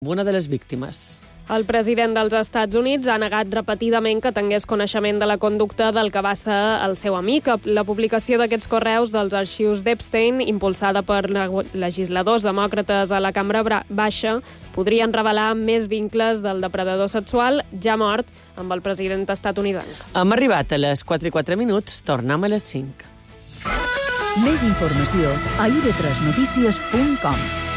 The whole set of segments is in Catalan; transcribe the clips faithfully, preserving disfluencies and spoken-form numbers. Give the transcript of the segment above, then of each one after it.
una de les víctimes. El president dels Estats Units ha negat repetidament que tingués coneixement de la conducta del que va ser el seu amic. La publicació d'aquests correus dels arxius d'Epstein, impulsada per legisladors demòcrates a la Cambra Baixa, podrien revelar més vincles del depredador sexual ja mort amb el president estatunidenc. Hem arribat a les quatre i quatre minuts, tornem a les cinc. Més informació a i ve tres notícies punt com.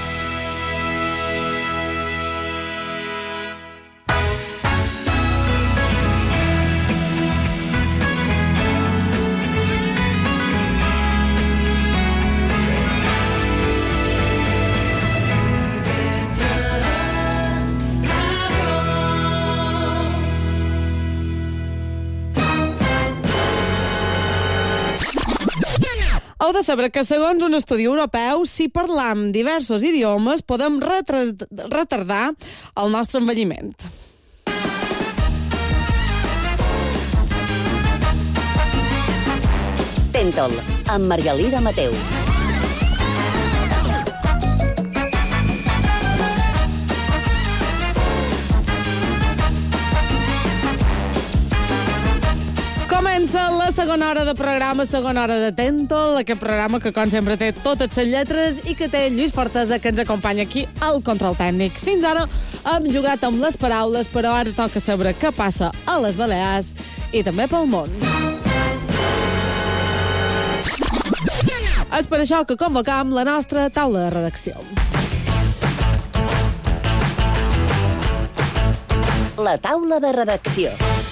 Heu de saber que, segons un estudi europeu, si parlam diversos idiomes, podem retardar el nostre envelliment. Tentol, amb Margalida Mateu. Comença la segona hora de programa, segona hora de Tentol, aquest programa que, com sempre, té totes les lletres i que té Lluís Fortesa, que ens acompanya aquí al control tècnic. Fins ara hem jugat amb les paraules, però ara toca saber què passa a les Balears i també pel món. És per això que convocam la nostra taula de redacció. La taula de redacció.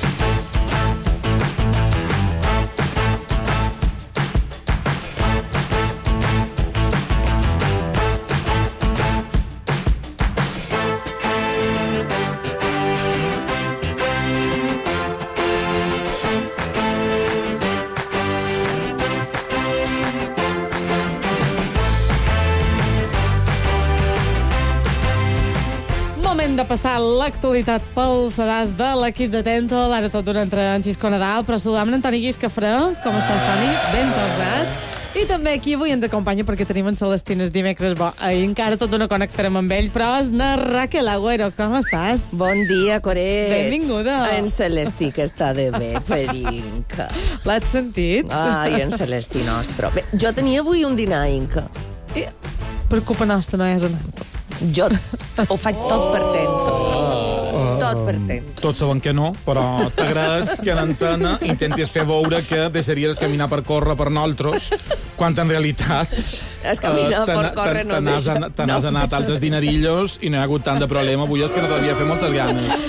Moment de passar l'actualitat pel sedàs de l'equip de Tentol, ara tot d'una entre en Xisco Nadal, però saludam en Toni Guiscafré. Com estàs, Toni? Ben tornat. I també aquí avui ens acompanya, perquè tenim en Celestines dimecres bo. Ahir encara tot d'una connectarem amb ell, però és na Raquel Agüero. Com estàs? Bon dia, Corets. Benvinguda. En Celestí, que està de bé, perinca. L'has sentit? Ai, en Celestí nostre. Bé, jo tenia avui un dinar inca. I, per culpa nostra no hi has anat. Jo ho faig tot per Tentol. Uh, tot per Tentol. Tots saben que no, però t'agrades que en antena intentis fer veure que deixaries caminar per córrer per nosaltres, quan en realitat es camina uh, per córrer no deixa. Te n'has no, anat altres dinerillos i no hi ha hagut tant de problema. Avui és que no t'havia fet moltes ganes.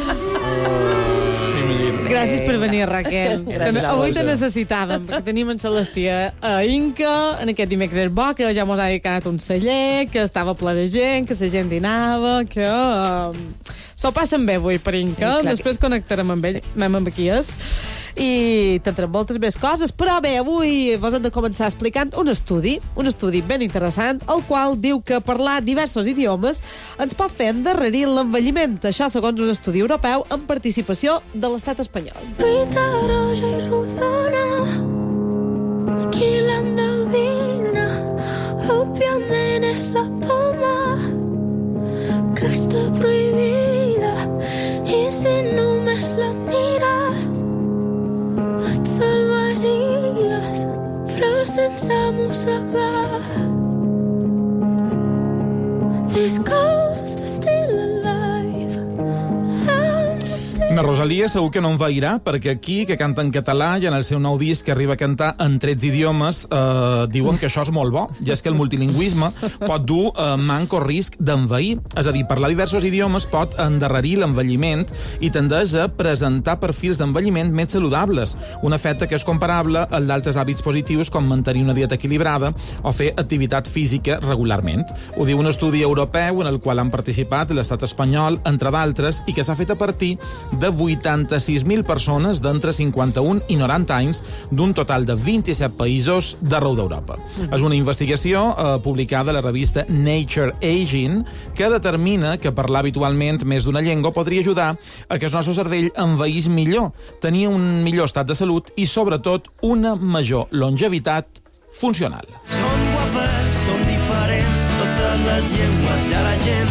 Gràcies per venir, Raquel. Gràcies a Avui vos. te necessitàvem, perquè tenim en Celestí a Inca, en aquest dimecres bo, que ja mos ha dedicat un celler, que estava ple de gent, que la gent dinava, que uh, s'ho passen bé avui per Inca. Sí, després connectarem amb ell, sí. anem amb aquí és. I tindrem moltes més coses, però bé, avui vos hem de començar explicant un estudi, un estudi ben interessant, el qual diu que parlar diversos idiomes ens pot fer endarrerir l'envelliment. Això segons un estudi europeu amb participació de l'estat espanyol. Rita, Roja i Rodona, aquí l'endevina, òbviament és la poma que està prohibida, i si només la mires et salvaries, però sense mossegar. This ghost is still alive. Na Rosalia segur que no em veirà, perquè aquí, que canta en català, i en el seu nou disc que arriba a cantar en tretze idiomes, eh, diuen que això és molt bo. I és que el multilingüisme pot dur eh, manco risc d'envair. És a dir, parlar diversos idiomes pot endarrerir l'envelliment i tendeix a presentar perfils d'envelliment més saludables, un efecte que és comparable al d'altres hàbits positius com mantenir una dieta equilibrada o fer activitat física regularment. Ho diu un estudi europeu en el qual han participat l'estat espanyol, entre d'altres, i que s'ha fet a partir de vuitanta-sis mil persones d'entre cinquanta-un i noranta anys d'un total de vint-i-set països d'arreu d'Europa. Mm. És una investigació eh, publicada a la revista Nature Aging que determina que parlar habitualment més d'una llengua podria ajudar a que el nostre cervell envellís millor, tenir un millor estat de salut i, sobretot, una major longevitat funcional. Són guapes, són diferents, totes les llengües de la gent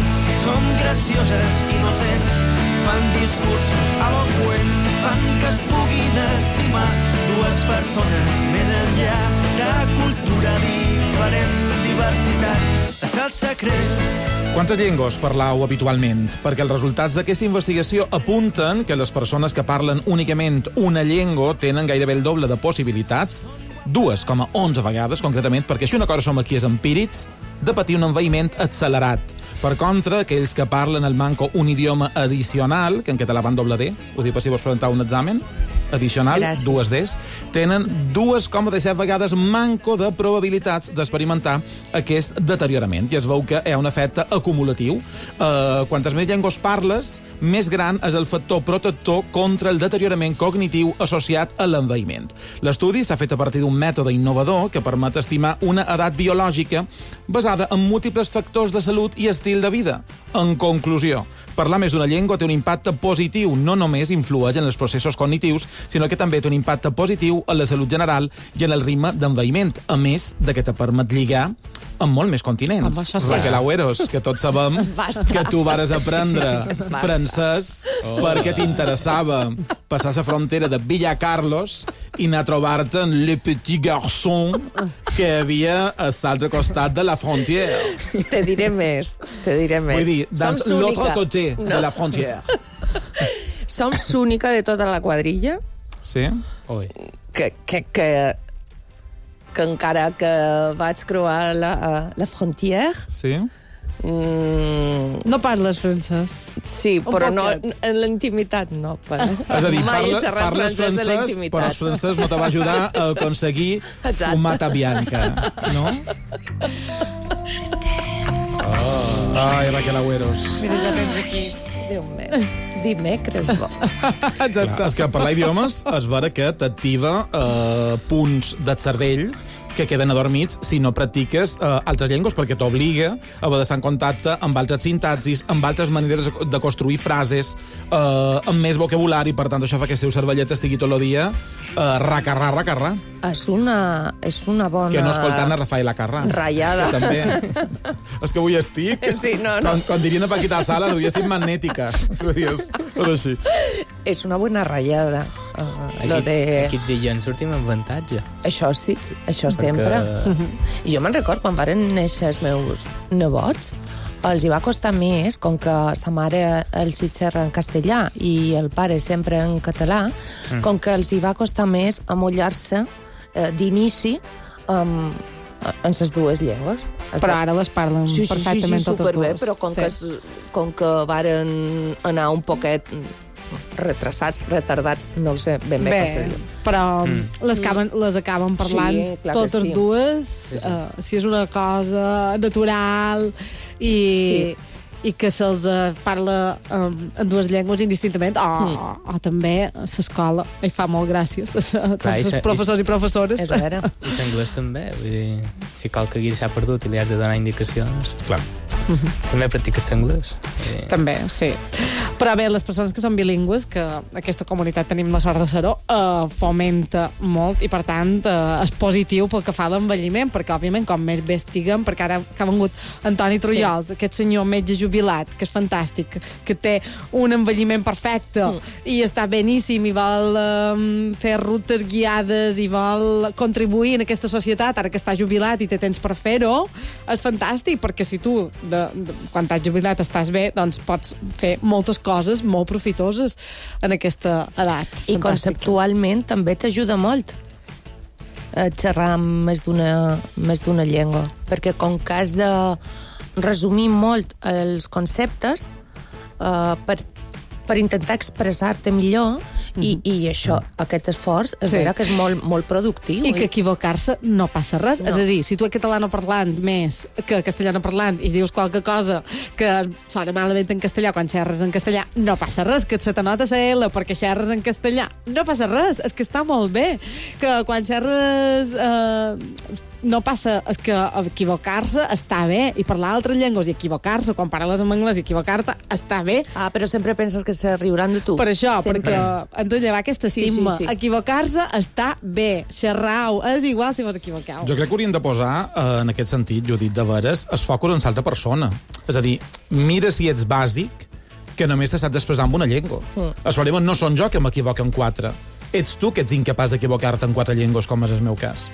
Som gracioses, innocents, fan discursos eloqüents, fan que es puguin estimar dues persones més enllà de cultura diferent, diversitat, és el secret. Quantes llengües parlau habitualment? Perquè els resultats d'aquesta investigació apunten que les persones que parlen únicament una llengua tenen gairebé el doble de possibilitats, dues coma onze vegades, concretament, perquè si una cosa som aquí és empírics, de patir un envaïment accelerat. Per contra, aquells que parlen el manco un idioma addicional, que en català van doble D, ho dic per si vols presentar un examen, addicional, Gràcies. dues Ds, tenen dues coma disset vegades manco de probabilitats d'experimentar aquest deteriorament. I es veu que hi ha un efecte acumulatiu. Uh, quantes més llengües parles, més gran és el factor protector contra el deteriorament cognitiu associat a l'envaïment. L'estudi s'ha fet a partir d'un mètode innovador que permet estimar una edat biològica basada en múltiples factors de salut i estil de vida. En conclusió, parlar més d'una llengua té un impacte positiu, no només influeix en els processos cognitius, sinó que també té un impacte positiu en la salut general i en el ritme d'envaïment, a més de que te permet lligar amb molt més continents. Home, això sí. Raquel Agüeros, que tots sabem Basta. que tu vares aprendre Basta. francès oh. perquè t'interessava passar la frontera de Villa Carlos i anar a trobar-te en Le Petit Garçon que havia a l'altre costat de la frontiera. Te diré més, te diré més. Vull dir, dans Som l'autre l'única- côté No. de la frontiera. Som l'única de tota la quadrilla Sí? Oi. que, que, que, que encara que vaig creuar la, la frontière, Sí? mm, No parles francès. sí, Un però no, poquet. en la intimitat no. Però És a dir, mai he parla, xerrat parles francès de la francès, intimitat. però el francès no te va ajudar a aconseguir Exacte. fumata bianca, no? Oh. Ai, Raquel Agüeros. Mira, ja tens aquí. Déu meu, dimecres bo. Clar, és que parlar idiomes és vera que t'activa eh, punts del cervell que queden adormits si no practiques eh, altres llengües, perquè t'obliga a haver d'estar en contacte amb altres sintaxis, amb altres maneres de construir frases, eh, amb més vocabulari, per tant, això fa que el seu cervellet estigui tot el dia eh, racarrà, racarrà. És una, és una bona... Que no escoltant a Rafael Acarrà. Ratllada. Que també. És que avui estic... Sí, no, no. Quan, quan dirien a Paquita Sala, avui estic magnètica. És a dir, és, és així. És una bona ratllada. Uh, lo Aquí, de... aquí ets i ens sortim amb avantatge. Això sí, això Perquè- sempre. I jo me'n record, quan varen néixer els meus nebots, els hi va costar més, com que sa mare els hi xerra en castellà i el pare sempre en català, mm. com que els hi va costar més amollar-se eh, d'inici um, en les dues llengües. Però ara les parlen sí, sí, perfectament sí, sí, totes superbé, dues. però com, Sí. que, es- com que varen anar un poquet retrasats, retardats, no ho sé ben bé, Bé, què se diu. però mm. les, acaben, les acaben parlant Sí, clar que totes sí. dues, Sí, sí. Uh, si és una cosa natural i, Sí. i que se'ls uh, parla um, en dues llengües indistintament, o, Mm. o també a l'escola, hi fa molt gràcies a, a Clar, tots i se- els professors i professores. És vera. I l'anglès també. Vull dir, si qualque s'ha perdut i li has de donar indicacions, Clar. també practiques l'anglès. I... També, sí. Però bé, les persones que són bilingües, que aquesta comunitat tenim la sort de ser-ho, uh, fomenta molt i, per tant, uh, és positiu pel que fa a l'envelliment, perquè, òbviament, com més bé estiguem, perquè ara que ha vengut Antoni Trullols, sí. aquest senyor metge jubilat, que és fantàstic, que té un envelliment perfecte mm. i està beníssim i vol um, fer rutes guiades i vol contribuir en aquesta societat, ara que està jubilat i té temps per fer-ho, és fantàstic, perquè si tu, de, de, quan t'has jubilat, estàs bé, doncs pots fer moltes coses molt profitoses en aquesta edat. I Fantàstic. conceptualment també t'ajuda molt a xerrar amb més d'una més d'una llengua, perquè com que has de resumir molt els conceptes uh, per, per intentar expressar-te millor, i, i això, aquest esforç, és Sí. vera que és molt, molt productiu. I que equivocar-se no passa res. No. És a dir, si tu ets catalano parlant més que castellano parlant i dius qualque cosa que sona malament en castellà quan xerres en castellà, no passa res. Que se te nota la L perquè xerres en castellà, no passa res. És que està molt bé. Que quan xerres... Eh, no passa... És que equivocar-se està bé, i parlar altres llengües i equivocar-se, quan parles en anglès i equivocar-te, està bé. Ah, però sempre penses que se riuran de tu. Per això, sempre. perquè hem de llevar aquest estigma. Sí, sí, sí. Equivocar-se està bé. Xerrau, és igual si vos equivoqueu. Jo crec que hauríem de posar, eh, en aquest sentit, Judit, de veres, es focus en l'altra persona. És a dir, mira si ets bàsic, que només te saps expressar amb una llengua. Mm. Els problemes no són jo que m'equivoco en quatre. Ets tu que ets incapaç d'equivocar-te en quatre llengües, com és el meu cas.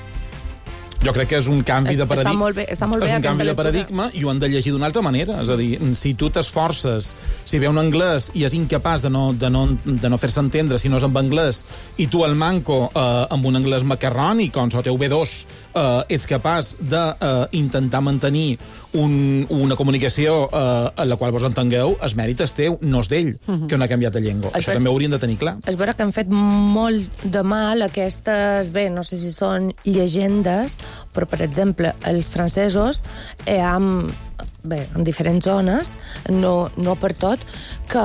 Jo crec que és un canvi de paradigma. Està molt bé, està molt bé és un aquesta canvi de lectura. paradigma i ho han de llegir d'una altra manera. És a dir, si tu t'esforces, si ve un anglès i és incapaç de no, de no, de no fer-se entendre si no és en anglès, i tu el manco eh, amb un anglès macarrònic, com el teu B dos, eh, ets capaç d'intentar eh, mantenir un, una comunicació eh, en la qual vos entengueu, el mèrit és teu, no és d'ell, uh-huh. que no ha canviat de llengua. Es Això ver... també ho haurien de tenir clar. És vera que han fet molt de mal aquestes, bé, no sé si són llegendes, però, per exemple, els francesos eh, amb, bé, en diferents zones, no, no per tot, que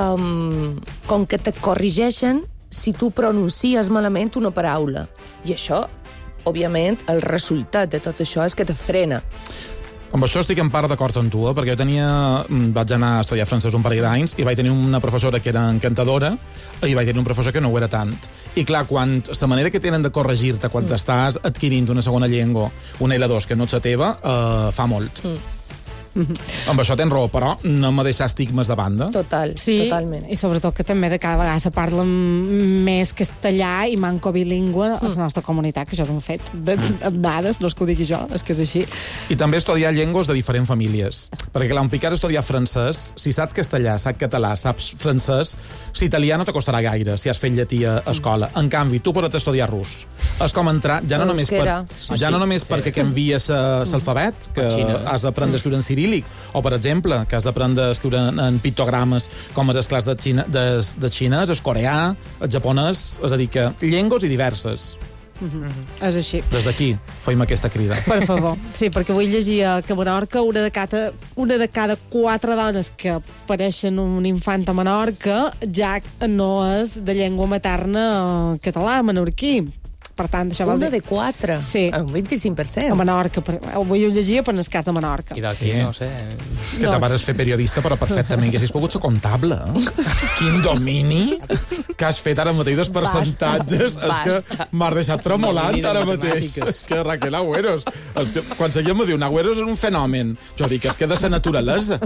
com que te corrigeixen si tu pronuncies malament una paraula. I això, òbviament, el resultat de tot això és que te frena. Amb això estic en part d'acord amb tu, eh? Perquè jo tenia... vaig anar a estudiar francès un parell d'anys i vaig tenir una professora que era encantadora i vaig tenir un professor que no ho era tant. I clar, quan la manera que tenen de corregir-te quan mm. estàs adquirint una segona llengua, una L dos que no ets la teva, eh, fa molt. Mm. Mm-hmm. Amb això tens raó, però no m'ha deixat estigmes de banda. Total, sí, totalment. I sobretot que també de cada vegada se parla més castellà i manco bilingüe mm. a la nostra comunitat, que això és un fet de, amb dades, no és que ho digui jo, és que és així. I també estudiar llengües de diferents famílies. Perquè clar, un picat estudiar francès, si saps castellà, saps català, saps francès, si italià no t'acostarà gaire, si has fet llatí a escola. En canvi, tu pots estudiar rus. És com entrar, ja no només, per, ja no només perquè canvies l'alfabet, que has d'aprendre a escriure en ciríl·lic, o, per exemple, que has d'aprendre a escriure en, en pictogrames com les classes de, xina, de, de xinès, el coreà, el japonès, és a dir, que llengües i diverses. Mm-hmm. És així. Des d'aquí feim aquesta crida. Per favor. Sí, perquè avui llegia que a Menorca una de cada, una de cada quatre dones que pareixen un infant a Menorca ja no és de llengua materna català, menorquí. Per tant, això Una vol dir... de quatre? Sí. Un vint-i-cinc per cent. A Menorca. Per... Avui ho llegia per el cas de Menorca. I d'aquí, no sé... És que no. T'avares fer periodista, però perfectament que hagis pogut ser comptable. Eh? Quin domini que has fet ara mateix dels percentatges. Basta, és que m'has deixat tremolant ara mateix. És que Raquel Agüeros... És que, quan seguim me diu, Agüeros és un fenomen. Jo dic, és que de la naturalesa.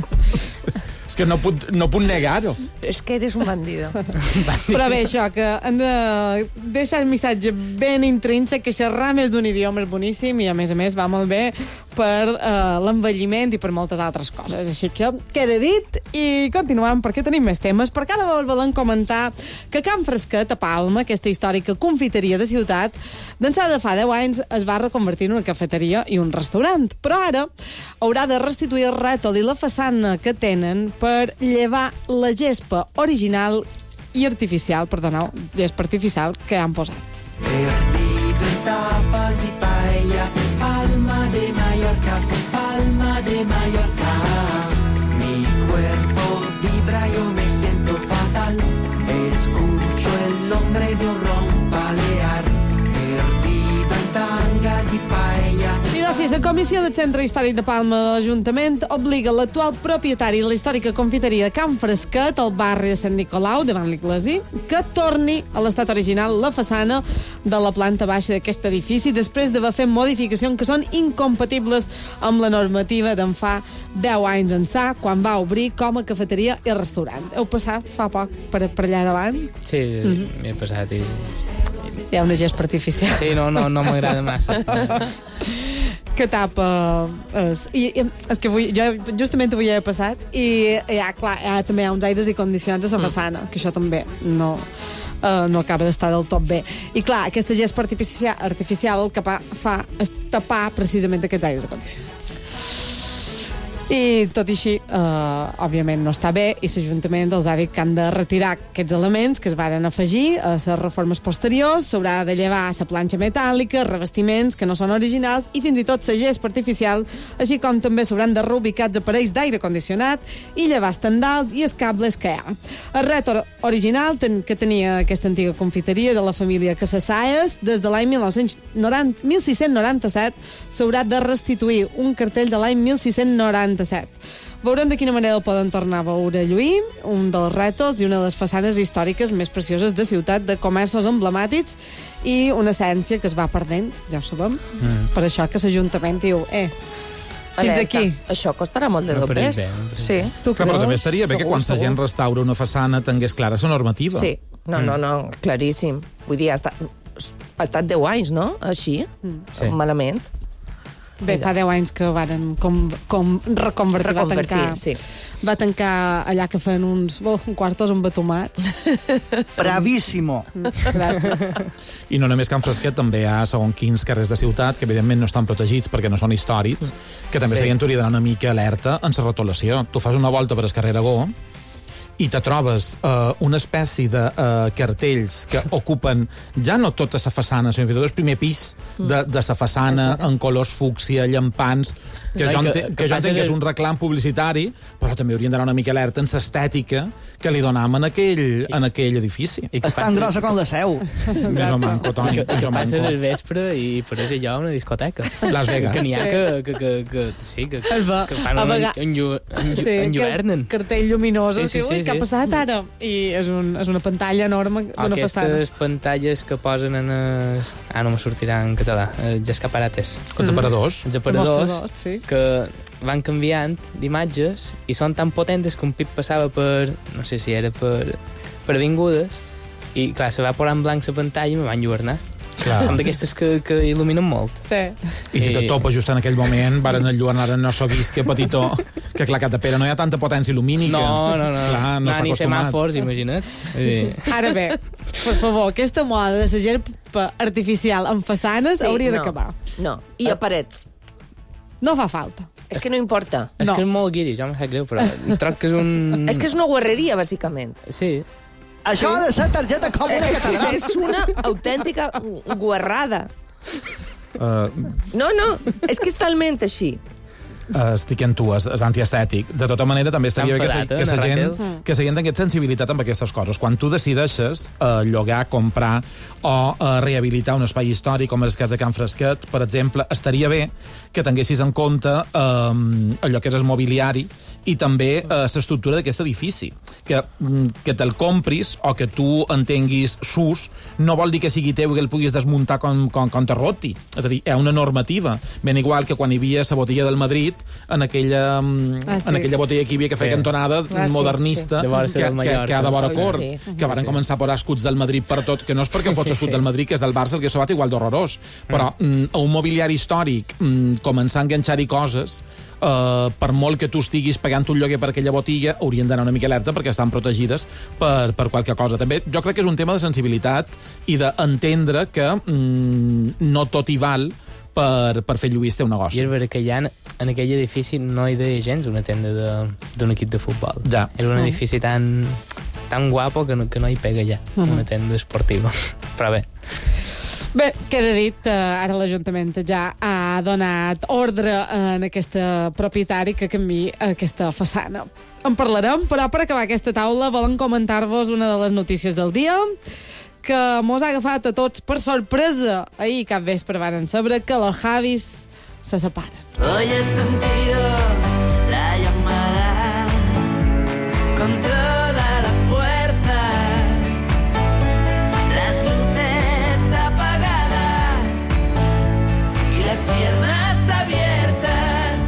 És que no puc, no puc negar-ho. És que eres un bandido. Però bé, això, que hem de deixar el missatge ben intrínsec, que xerrar més d'un idioma és boníssim i, a més a més, va molt bé per uh, l'envelliment i per moltes altres coses. Així que queda dit i continuem perquè tenim més temes. Perquè ara volem comentar que Can Fresquet, a Palma, aquesta històrica confiteria de ciutat, d'ençà de fa deu anys es va reconvertir en una cafeteria i un restaurant. Però ara haurà de restituir el rètol i la façana que tenen per llevar la gespa original i artificial, perdoneu, gespa artificial que han posat. Perdido en tapas y paella, Palma de Mallorca, Palma de Mallorca. Mi cuerpo vibra, yo me siento fatal. Escucho el nombre de un ron balear. Perdido en tangas y paella. I gràcies, la Comissió del Centre Històric de Palma de l'Ajuntament obliga l'actual propietari de la històrica confiteria Can Fresquet, al barri de Sant Nicolau, davant l'Iglesi, que torni a l'estat original la façana de la planta baixa d'aquest edifici després d'haver fet modificacions que són incompatibles amb la normativa d'en fa deu anys ençà, quan va obrir com a cafeteria i restaurant. Heu passat fa poc per, per allà davant? Sí, mm-hmm. m'he passat i... Hi ha una gespa artificial. Sí, no, no, no m'agrada massa. Que tapa és. I, i és que avui, jo justament avui he passat i ja, clar, ja, també hi ha uns aires i condicionats a la façana, mm. que això també no, uh, no acaba d'estar del tot bé. I clar, aquesta gespa artificial, artificial el que fa és tapar precisament aquests aires condicionats. I tot i així, eh, òbviament no està bé, i l'Ajuntament els ha dit que han de retirar aquests elements que es varen afegir a les reformes posteriors, s'haurà de llevar la planxa metàl·lica, revestiments que no són originals i fins i tot la gespa artificial, així com també s'hauran de reubicar els aparells d'aire condicionat i llevar els tendals i els cables que hi ha. El rètol original ten, que tenia aquesta antiga confiteria de la família Casasaes, des de l'any mil sis-cents noranta-set s'haurà de restituir un cartell de l'any mil sis-cents noranta-set. Veurem de quina manera el poden tornar a veure lluir, un dels rètols i una de les façanes històriques més precioses de ciutat, de comerços emblemàtics i una essència que es va perdent, ja ho sabem. Mm. Per això que l'Ajuntament diu, eh, fins Alerta. aquí. Això costarà molt de No dobles. pareix bé, no pareix Sí. Tu Clar, però creus? també estaria bé que Segur, quan la segur. gent restaura una façana tingués clara la normativa. Sí. No, no, no, claríssim. Vull dir, ha estat, ha estat deu anys, no? Així, Sí. malament. Bé, fa deu anys que varen com, com reconvertir, va Reconvertir, tancar, sí. va tancar allà que feien uns oh, un quartos amb tomats. Bravíssimo. Gràcies. I no només Can Fresquet, també hi ha segons quins carrers de ciutat que evidentment no estan protegits perquè no són històrics, que també Sí. sí. s'hauria d'anar una mica alerta en la rotulació. Tu fas una volta per el carrer Aragó i te trobes uh, una espècie de uh, cartells que ocupen ja no tota la façana, sinó fins i tot el primer pis de, de la façana en colors fúcsia, llampants, que, No, jo, que- entenc, que que jo passa entenc que és que- un reclam publicitari, però també haurien d'anar una mica alerta en l'estètica que li donam en aquell, en aquell edifici. I que És tan passa- grossa com la seu. Més o manco, Toni, Que, més que o passa manco. el vespre i pareix allò una discoteca. Las Vegas. Que n'hi ha Sí. que, que, que, que, sí, que, Es va- que fan a un, vega- un, llu- un, Sí, sí, enlluernen. que- cartell lluminós. Sí, Sí, sí, sí, sí, Ui, què ha sí. passat ara? I és, un, és una pantalla enorme d'una façana. Aquestes pantalles que posen en... Es... Ah, no me sortirà en català. Els escaparates. Els aparadors. Els aparadors Mostradors, sí. que van canviant d'imatges i són tan potentes que un pit passava per... No sé si era per, per avingudes i, clar, se va posar en blanc la pantalla i me van enlluernar. Clar. Són d'aquestes que, que il·luminen molt. Sí. I si te I- topa just en aquell moment, varen enlluernar en no so vist que petitó, que clar, que pera no hi ha tanta potència lumínica. No, no, no. Clar, no, no està ni acostumat. semàfors, imagina't. Sí. Ara bé, per favor, aquesta moda de la gespa artificial en façanes Sí, hauria no. d'acabar. No, i a parets. No fa falta. És que no importa. És No. que és molt guiri, jo em sap greu, però troc que és un... És que és una guarreria, bàsicament. Sí. Això ha de ser targeta com una És, catedral. és una autèntica guarrada. Uh, No, no, és que és talment així. uh, estic en tu, és, és antiestètic. De tota manera, també estaria bé que, enfadat, se, eh, que, la la gent, Raquel? que la gent tingués sensibilitat amb aquestes coses. Quan tu decideixes uh, llogar, comprar o uh, rehabilitar un espai històric, com és el cas de Can Fresquet, per exemple, estaria bé que tinguessis en compte um, allò que és el mobiliari i també uh, l'estructura d'aquest edifici. Que, mm, que te'l compris o que tu entenguis s'ús no vol dir que sigui teu i que el puguis desmuntar com, com, com te roti. És a dir, hi ha una normativa. Ben igual que quan hi havia la botella del Madrid, en aquella, mm, Ah, sí. en aquella botella que hi havia que feia Sí. cantonada Ah, sí, modernista, sí. De vora que, ser del que, Mallorca. que ha de vora Ui, cor, sí. que van Sí, sí. començar a posar escuts del Madrid per tot, que no és perquè fots Sí, escut sí. del Madrid, que és del Barça, el que s'ha bat igual d'horrorós. Però mm, a un mobiliari històric, mm, començar a enganxar-hi coses, Uh, per molt que tu estiguis pagant un lloguer per aquella botiga, haurien d'anar una mica alerta perquè estan protegides per, per qualque cosa. També jo crec que és un tema de sensibilitat i d'entendre que mm, no tot hi val per, per fer lluir el teu I negoci. és veritat que ja en, en aquell edifici no hi deia gens una tenda de- d'un equip de futbol. Ja. Era un edifici tan, tan guapo que no, que no hi pega ja, una tenda esportiva. Però bé, Bé, queda dit, eh, ara l'Ajuntament ja ha donat ordre en aquesta propietari que canviï aquesta façana. En parlarem, però per acabar aquesta taula volem comentar-vos una de les notícies del dia que mos ha agafat a tots per sorpresa. Ahir cap vespre varen saber que los Javis se separen. Hoy he sentido la llamada con toda la fuerza. Las luces apagadas y las piernas abiertas.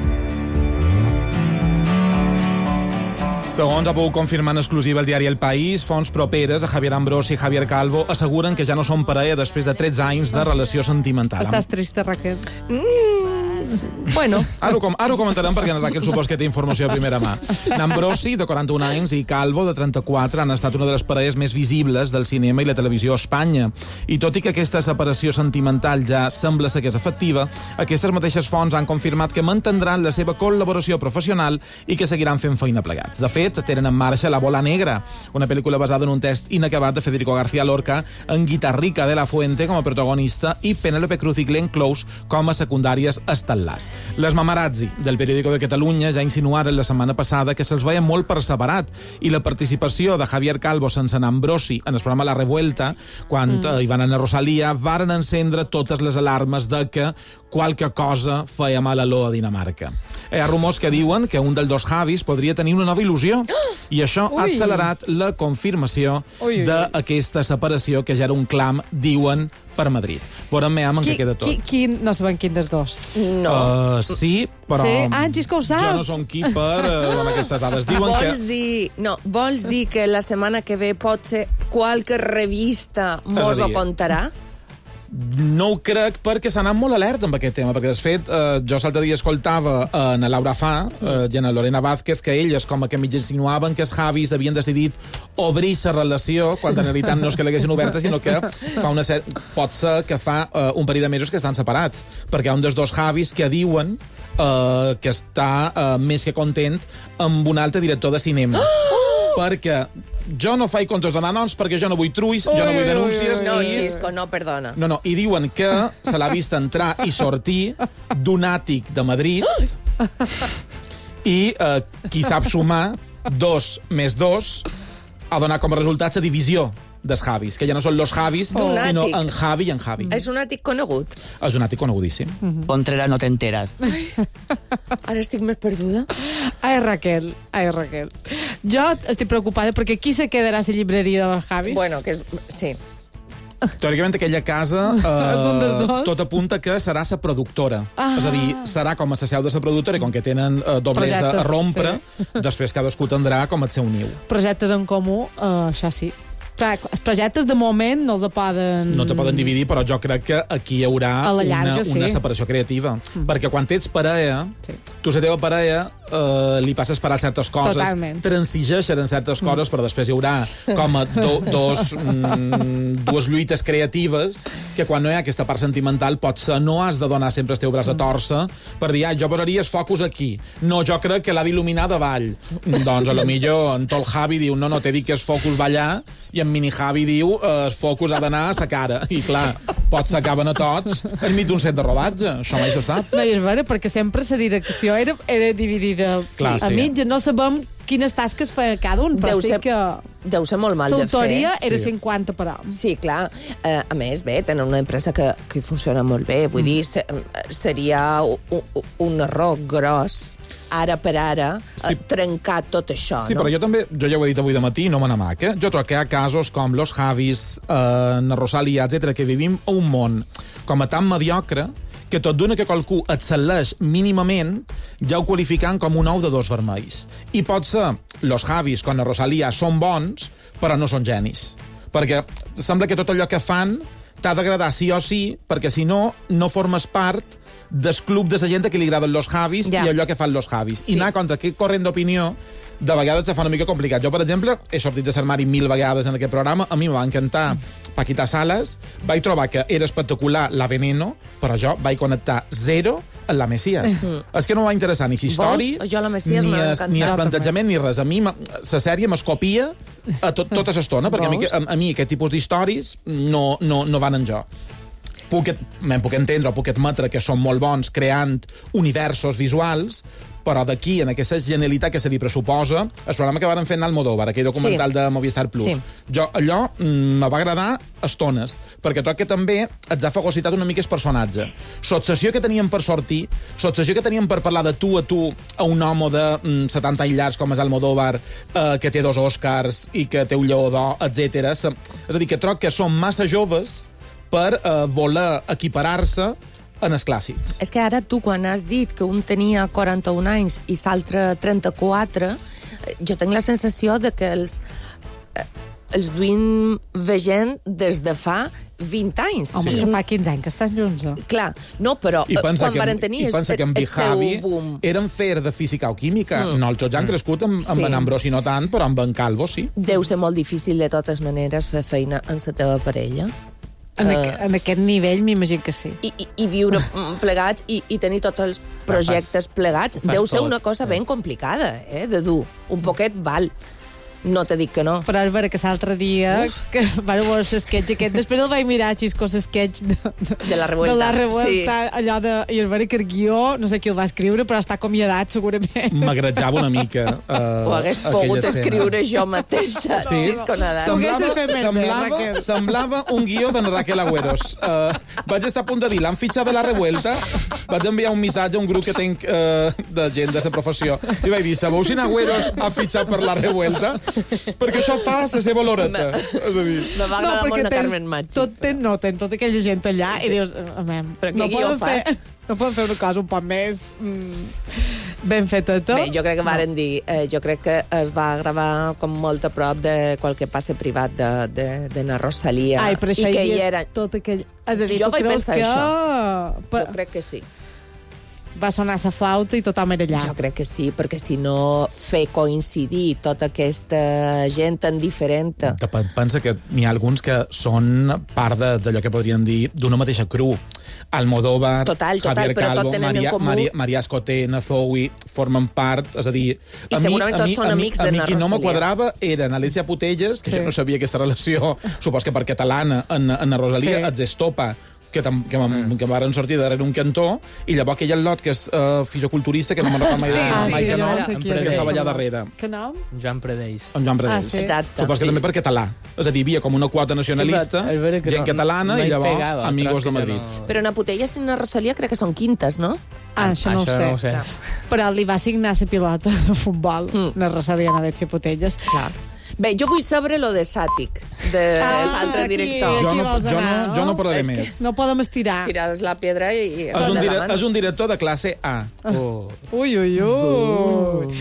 Segons ha pogut confirmar en exclusiva el diari El País, fonts properes a Javier Ambrós i Javier Calvo asseguren que ja no són parella després de tretze anys de relació sentimental. Estàs trista, Raquel? Mm, Bueno. Ara ho, com, ara ho comentarem perquè en Raquel supos que té informació a primera mà. N'Ambrosi, de quaranta-un anys, i Calvo, de trenta-quatre, han estat una de les parelles més visibles del cinema i la televisió a Espanya. I tot i que aquesta separació sentimental ja sembla ser que és efectiva, aquestes mateixes fonts han confirmat que mantindran la seva col·laboració professional i que seguiran fent feina plegats. De fet, tenen en marxa La bola negra, una pel·lícula basada en un test inacabat de Federico García Lorca, en Guitarrica de la Fuente com a protagonista i Penélope Cruz i Glenn Close com a secundàries estel·lars. Les mamarazzi del Periódico de Catalunya ja insinuaren la setmana passada que se'ls veia molt per separat i la participació de Javier Calvo sense en Ambrosi en el programa La Revuelta, quan mm. eh, hi van anar a Rosalia, varen encendre totes les alarmes de que qualque cosa feia mal a l'O a Dinamarca. Hi ha rumors que diuen que un dels dos Javis podria tenir una nova il·lusió i això Ui. ha accelerat la confirmació d'aquesta separació que ja era un clam, diuen, per Madrid. Veurem més en què queda tot. Qui, qui, no sabem quin dels dos. No. Uh, sí, però... Sí? Ah, en Xisco ho sap. Jo no som qui per uh, donar aquestes dades. Diuen vols que... dir, no, vols dir que la setmana que ve pot ser qualque revista mos ho contarà? No ho crec, perquè s'ha anat molt alerta amb aquest tema, perquè, de fet, eh, jo l'altre dia escoltava eh, en Laura Fa eh, i en Lorena Vázquez, que elles com que mig insinuaven que els Javis havien decidit obrir la relació, quan en realitat no és que l'haguessin oberta, sinó que fa una set... pot ser que fa eh, un parell de mesos que estan separats, perquè hi ha un dels dos Javis que diuen eh, que està eh, més que content amb un altre director de cinema. Oh! Perquè jo no faig comptes donar noms, perquè jo no vull truis, jo no vull denúncies. No, i... Xisco, no, perdona. No, no, i diuen que se l'ha vist entrar i sortir d'un àtic de Madrid i eh, qui sap sumar dos més dos ha donat com a resultat la divisió dels Javis, que ja no són los Javis, D'un sinó àtic. en Javi i en Javi. És un àtic conegut. És un àtic conegudíssim. Mm-hmm. Contreras, no t'enteres. Ara estic més perduda. Ai, Raquel, ai, Raquel. Jo estic preocupada perquè qui se quedarà a la llibreria dels Javis? Bueno, que és... sí. Teòricament, aquella casa eh, tot apunta que serà la productora. Ah. És a dir, serà com a la seu de la productora i com que tenen eh, doblers a, a rompre, sí. després cadascú tindrà com el seu niu. Projectes en comú, uh, això sí. Clar, els projectes de moment no els poden... No te poden dividir, però jo crec que aquí hi haurà A la llarga, una, una sí. separació creativa. Mm. Perquè quan ets parella, Sí. tu a la teva parella eh, li passes per certes coses, Totalment. transigeixen en certes coses, però després hi haurà com a do, dos, mm, dues lluites creatives que quan no hi ha aquesta part sentimental potser no has de donar sempre el teu braç a torça per dir, ah, jo posaria el focus aquí. No, jo crec que l'ha d'il·luminar davall. Doncs a lo millor en tot el Javi diu, no, no, t'he dit que el focus va allà, i en Mini Javi diu eh, el focus ha d'anar a sa cara. I clar, pot s'acaben a tots enmig d'un set de rodatge. Això mai se sap. No, i és vera, perquè sempre la direcció era, era dividida Clar, a sí. mig. No sabem quines tasques feia cada un, però Deu sí ser- que... Deu ser molt mal de fer. L'autoria era Sí. cinquanta per home. Sí, clar. Eh, a més, bé, tenen una empresa que, que funciona molt bé. Vull dir, se, seria un, un error gros, ara per ara, Sí. sí. trencar tot això, Sí, no? però jo també, jo ja ho he dit avui de matí, no me n'amac, eh? Jo trobo que hi ha casos com los Javis, eh, na Rosalia, etcètera, que vivim a un món com a tan mediocre que tot d'una que qualcú excel·leix mínimament ja ho qualificant com un ou de dos vermells. I pot ser, los Javis com la Rosalia són bons, però no són genis. Perquè sembla que tot allò que fan t'ha d'agradar sí o sí, perquè si no, no formes part del club de la gent a qui li agraden los Javis Ja. i allò que fan los Javis. Sí. I anar contra aquest corrent d'opinió de vegades se fa una mica complicat. Jo, per exemple, he sortit de l'armari mil vegades en aquest programa, a mi em va encantar Paquita Salas, vaig trobar que era espectacular la Veneno, però jo vaig connectar zero amb la Messias. Mm. És que no em va interessar ni la història, Vols? Jo la Messias ni, m'ha es, encantat. ni el Jo plantejament, ni res. A mi, la sèrie m'escopia a tot, tota l'estona, perquè a mi, Vols? a, a mi aquest tipus d'històries no, no, no van en jo. Puc, me'n puc entendre o puc admetre que són molt bons creant universos visuals, però d'aquí, en aquesta genialitat que se li pressuposa, el programa que varen fer en Almodóvar, aquell documental Sí. de Movistar Plus, Sí. jo, allò mm, me va agradar estones, perquè troc que també ens ha fagocitat una mica el personatge. L'obsessió que teníem per sortir, l'obsessió que teníem per parlar de tu a tu a un home de mm, setanta anys llargs com és Almodóvar, eh, que té dos Oscars i que té un lleó d'or, etcètera. És a dir, que troc que són massa joves per eh, voler equiparar-se en els clàssics. És que ara tu, quan has dit que un tenia quaranta-un anys i l'altre trenta-quatre, eh, jo tinc la sensació de que els, eh, els duim veient des de fa vint anys. Home, sí. que fa quinze anys que estan junts. No? Clar, no, però I pensa quan que, varen tenir i pensa el, que en el seu Bijavi boom... eren fer de física o química. Mm. No, els jocs han crescut amb, amb Sí. en Ambrosi no tant, però amb en Calvo sí. Deu ser molt difícil, de totes maneres, fer feina en la teva parella. En, Uh, aqu en aquest nivell m'imagino que sí. I, i, i viure plegats i, i tenir tots els projectes plegats fas deu ser tot, una cosa ben complicada, eh, de dur. Un poquet val. No t'he dit que no. Però és vera que l'altre dia que van veure l'esquetx aquest, després el vaig mirar xisco l'esquetx de, de, De la revuelta. de la revuelta, Sí. allò de, i és vera que el guió, no sé qui el va escriure, però està acomiadat segurament. M'agradjava una mica. Uh, Ho hagués pogut escriure jo mateixa, Sí. Xisco Nadal. Semblava, Pogués fer més bé, semblava, Raquel. semblava un guió d'en Raquel Agüeros. Uh, vaig estar a punt de dir, l'han fitxat de la revuelta, vaig enviar un missatge a un grup que tinc uh, de gent de la professió, i vaig dir, sabeu si en Agüeros ha fitxat per la revuelta? Perquè això fa la seva oloreta. És a dir... Me va agradar molt la tens Carmen Machi. tot, ten, no, ten tota aquella gent allà sí. i dius, amem, Però no què guió poden fas? fer, no poden fer una cosa un poc més mm, ben feta tot? Bé, jo crec que varen dir, eh, jo crec que es va gravar com molt a prop de qualque passe privat de, de, de na Rosalia. Ai, però això I que hi hi havia era... tot aquell... És a dir, Jo tu vaig creus pensar que... això. Pa... Jo crec que sí. Va sonar sa flauta i tothom era allà. Jo crec que sí, perquè si no fer coincidir tota aquesta gent tan diferent... Pensa que n'hi ha alguns que són part d'allò que podríem dir d'una mateixa cru. Almodóvar, Total, total, Javier però tot Calvo, tenen en Maria, comú. Maria, Maria Escoté, Nazoui, formen part, és a dir... I segurament tots són amics de A mi na qui no me Rosalia. quadrava eren Alicia Putelles, que sí. jo no sabia aquesta relació, supos que per catalana, en, en na Rosalia, Sí. els Estopa, que, tam, que, mm. que varen sortir darrere un cantó, i llavors aquell al lot, que és uh, fisioculturista, que no me'n recordo mai, Sí, de- sí, mai que jo no, no sé qui que és. estava allà darrere. Que nom? Joan Pradells. En Joan Pradells. Ah, sí. Exacte. Supos que també per català. És a dir, hi havia com una quota nacionalista, Sí, però és vera que gent no- catalana, no hi i llavors pegava, amigos però de que Madrid. jo no- Però na Putelles i na Rosalia crec que són quintes, no? Ah, això no ho Això sé. no ho sé. Però li va signar la pilota de futbol, Mm. la Rosalia Nadetxi Putelles. Clar. Bé, jo vull saber lo de Sàtic, de Ah, l'altre aquí. director. Jo Aquí no, vols jo no, anar, jo no no? parlaré És que- més. No podem estirar. Tires la pedra i... i És un, dire, endavant. és un director de classe A. Oh. Ui, ui, ui.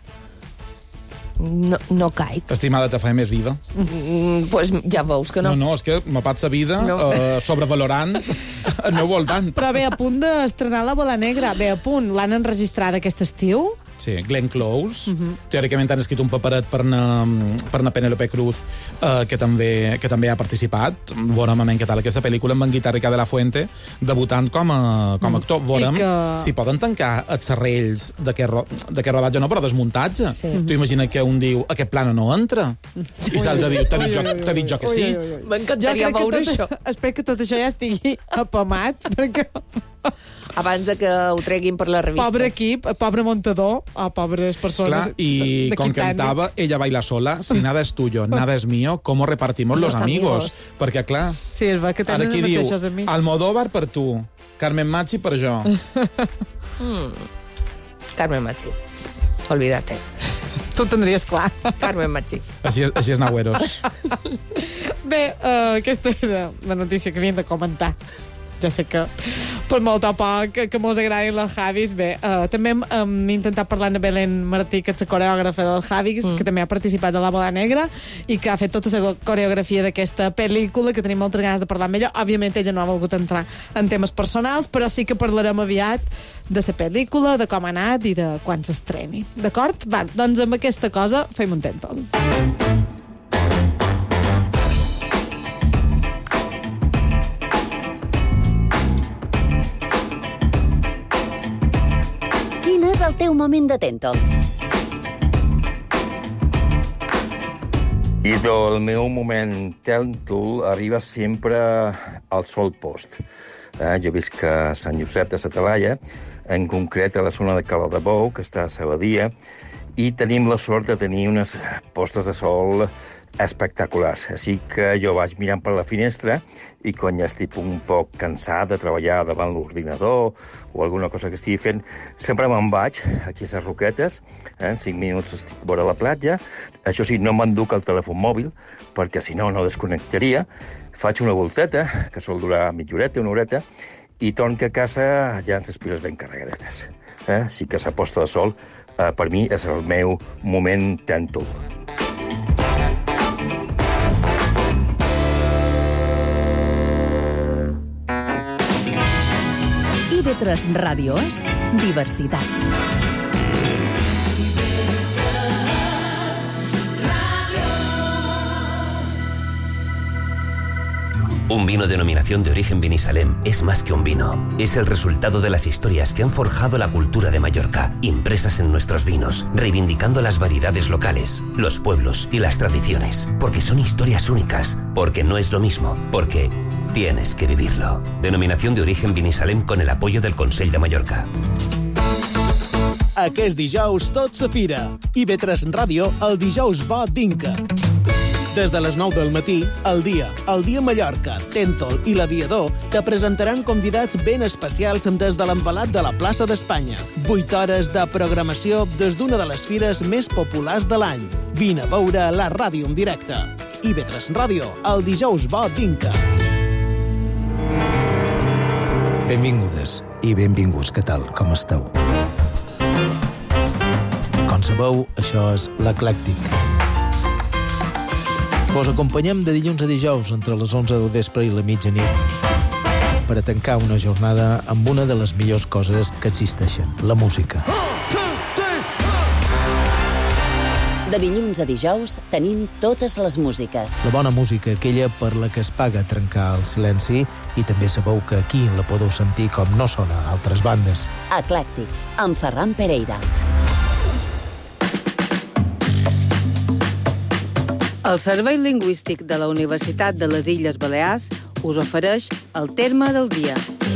No, no caic. Estimada, te fa més viva. Mm, pues ja veus que no. No, no, és que me passa vida No. uh, sobrevalorant el meu voltant. Però ve a punt d'estrenar La Bola Negra. Ve a punt. L'han enregistrada aquest estiu. Sí, Glenn Close. Mhm. Uh -huh. Teòricament han escrit un paperet per na, per na Penélope Cruz, uh, que, també, que també ha participat. Veurem què tal aquesta pel·lícula amb en Guitar Rica de la Fuente, debutant com a, com a actor. Veurem que- si poden tancar els serrells d'aquest ro rodatge, no, però desmuntatge. Sí. Tu imagina que un diu, aquest plano no entra. I l'altre diu, t'ha dit, jo, t'ha dit jo que sí. M'encantaria veure tot, això. espero que tot això ja estigui apamat, perquè Abans de que ho treguin per les revistes. pobre equip, pobre muntador, o pobres persones... Clar, y d'equip con tècnic. cantaba, ella baila sola, si nada es tuyo, nada es mío, ¿cómo repartimos los, Los amigos? amigos. Perquè, clar, Sí, es va que ara tenen aquí els diu, mateixos amics. Almodóvar per tu, Carmen Machi per jo. Mm. Carmen Machi. Olvídate. Tu ho tindries clar. Carmen Machi. Així, així és Nagüeros. Bé, uh, aquesta era la notícia que havíem de comentar. Ja sé que per molt o poc que, que mos agradin les Javis, bé, uh, també hem, hem intentat parlar amb Belén Martí, que és la coreògrafa dels Javis, mm. que també ha participat de La Bola Negra i que ha fet tota la coreografia d'aquesta pel·lícula, que tenim moltes ganes de parlar amb ella. Òbviament ella no ha volgut entrar en temes personals, però sí que parlarem aviat de la pel·lícula, de com ha anat i de quan s'estreni. D'acord? Va, doncs amb aquesta cosa fem un tèntol. Quin és el teu moment de tèntol? I del meu moment tèntol arriba sempre al Sol Post. Eh, jo visc a Sant Josep de sa Talaia, en concret a la zona de Cala de Bou, que està a Sabadia, i tenim la sort de tenir unes postes de sol espectaculars. Així que jo vaig mirant per la finestra i quan ja estic un poc cansat de treballar davant l'ordinador o alguna cosa que estigui fent, sempre me'n vaig aquí a les Roquetes, eh, en cinc minuts estic vora la platja. Això sí, no m'enduc el telèfon mòbil, perquè si no, no desconnectaria. Faig una volteta, que sol durar mitja horeta, una horeta, i torno a casa ja amb les piles ben carregadetes. Eh? Així que la posta de sol, eh, per mi, és el meu moment tèntol. tres Ràdio és diversitat. Un vino denominación de origen Vinisalem es más que un vino. Es el resultado de las historias que han forjado la cultura de Mallorca, impresas en nuestros vinos, reivindicando las variedades locales, los pueblos y las tradiciones. Porque son historias únicas, porque no es lo mismo, porque tienes que vivirlo. Denominación de origen Vinisalem con el apoyo del Consell de Mallorca. Aquest dijous tot se fira. I B tres Ràdio, el dijous bo d'Inca. Des de les nou del matí, El Dia, El Dia Mallorca, Tèntol i l'Aviador te presentaran convidats ben especials des de l'embalat de la plaça d'Espanya. Vuit hores de programació des d'una de les fires més populars de l'any. Vine a veure la ràdio en directe. I B tres Ràdio, el dijous bo d'Inca. Benvingudes i benvinguts, què tal? Com esteu? Com sabeu, això és l'Eclèctic. Vos acompanyem de dilluns a dijous entre les onze del vespre i la mitjanit per a tancar una jornada amb una de les millors coses que existeixen, la música. De dilluns a dijous tenim totes les músiques. La bona música, aquella per la que es paga trencar el silenci, i també sabeu que aquí la podeu sentir com no sona a altres bandes. Eclèctic, amb Ferran Pereira. El Servei Lingüístic de la Universitat de les Illes Balears us ofereix el terme del dia.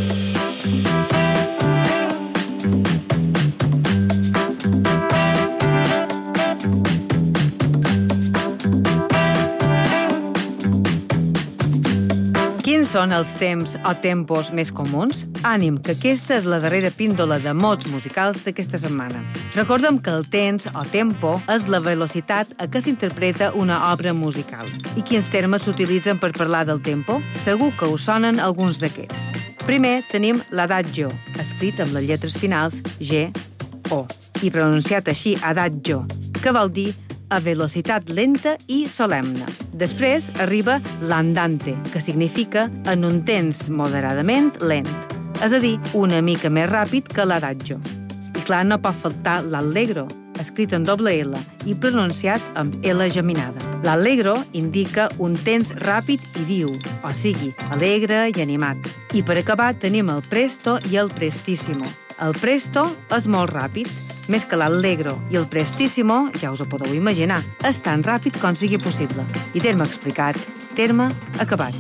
Quins són els temps o tempos més comuns? Ànim, que aquesta és la darrera píndola de mots musicals d'aquesta setmana. Recordem que el temps o tempo és la velocitat a què s'interpreta una obra musical. I quins termes s'utilitzen per parlar del tempo? Segur que us sonen alguns d'aquests. Primer tenim l'adagio, escrit amb les lletres finals G, O, i pronunciat així adagio, que vol dir a velocitat lenta i solemne. Després arriba l'andante, que significa en un temps moderadament lent, és a dir, una mica més ràpid que l'adagio. I clar, no pot faltar l'allegro, escrit en doble L i pronunciat amb L geminada. L'allegro indica un temps ràpid i viu, o sigui, alegre i animat. I per acabar tenim el presto i el prestissimo. El presto és molt ràpid, més que l'allegro, i el prestissimo, ja us ho podeu imaginar, és tan ràpid com sigui possible. I terme explicat, terme acabat.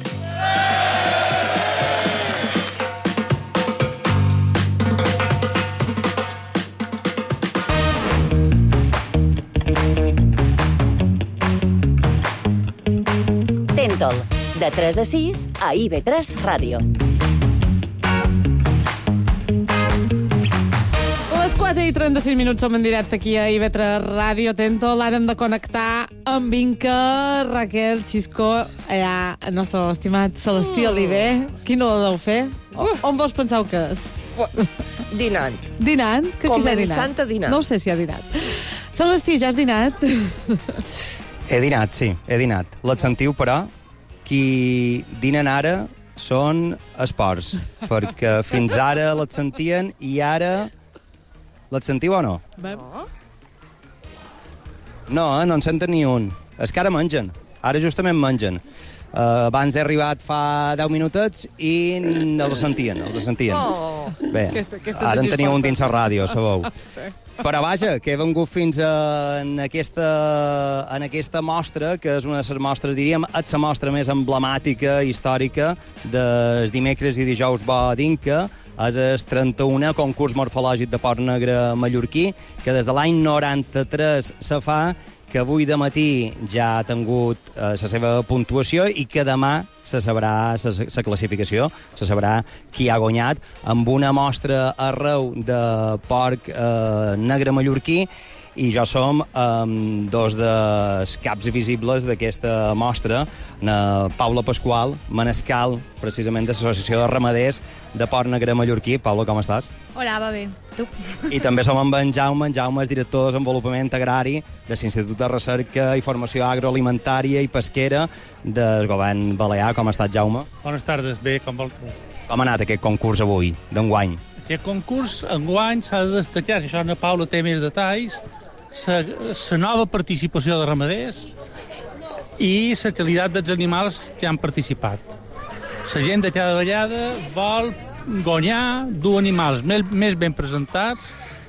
Tèntol, de tres a sis a I B tres Ràdio. quatre i trenta-sis minuts som en directe aquí a I B tres Ràdio Tèntol. Ara hem de connectar amb Inca, Raquel, Xisco, allà el nostre estimat Celestí Oliver. Quina la deu fer? Uh. On vos penseu que és? Dinant. Dinant? Que Començant a dinar. No ho sé si ha dinat. Celestí, ja has dinat? He dinat, sí, he dinat. Les sentiu, però, qui dinen ara són esports, perquè fins ara les sentien i ara... Les sentiu o no? No. No, eh? No en senten ni un. És que ara mengen. Ara justament mengen. Uh, abans he arribat fa deu minutets i els sentien, els sentien. Oh. Bé, aquesta, aquesta ara en teniu un dins la ràdio, sabeu. Sí. Però vaja, que he vengut fins a, en, aquesta, en aquesta mostra, que és una de les mostres, diríem, és la mostra més emblemàtica, històrica, dels dimecres i dijous bo d'Inca. És el trenta-unè concurs morfològic de porc negre mallorquí, que des de l'any noranta-tres se fa, que avui de matí ja ha tingut la eh, seva puntuació i que demà se sabrà la classificació, se sabrà qui ha guanyat, amb una mostra arreu de porc eh, negre mallorquí, i jo som um, dos dels caps visibles d'aquesta mostra, na Paula Pasqual, manescal, precisament de l'Associació de Ramaders de Porc Negre Mallorquí. Paula, com estàs? Hola, va bé. Tu? I també som amb en Jaume. En Jaume és director de desenvolupament agrari de l'Institut de Recerca i Formació Agroalimentària i Pesquera del Govern Balear. Com estàs, Jaume? Bones tardes, bé, com vols. Com ha anat aquest concurs avui, d'enguany? Aquest concurs, enguany, s'ha de destacar, si això na Paula té més detalls, la nova participació de ramaders i la qualitat dels animals que han participat. La gent de cada vegada vol guanyar dur animals més, més ben presentats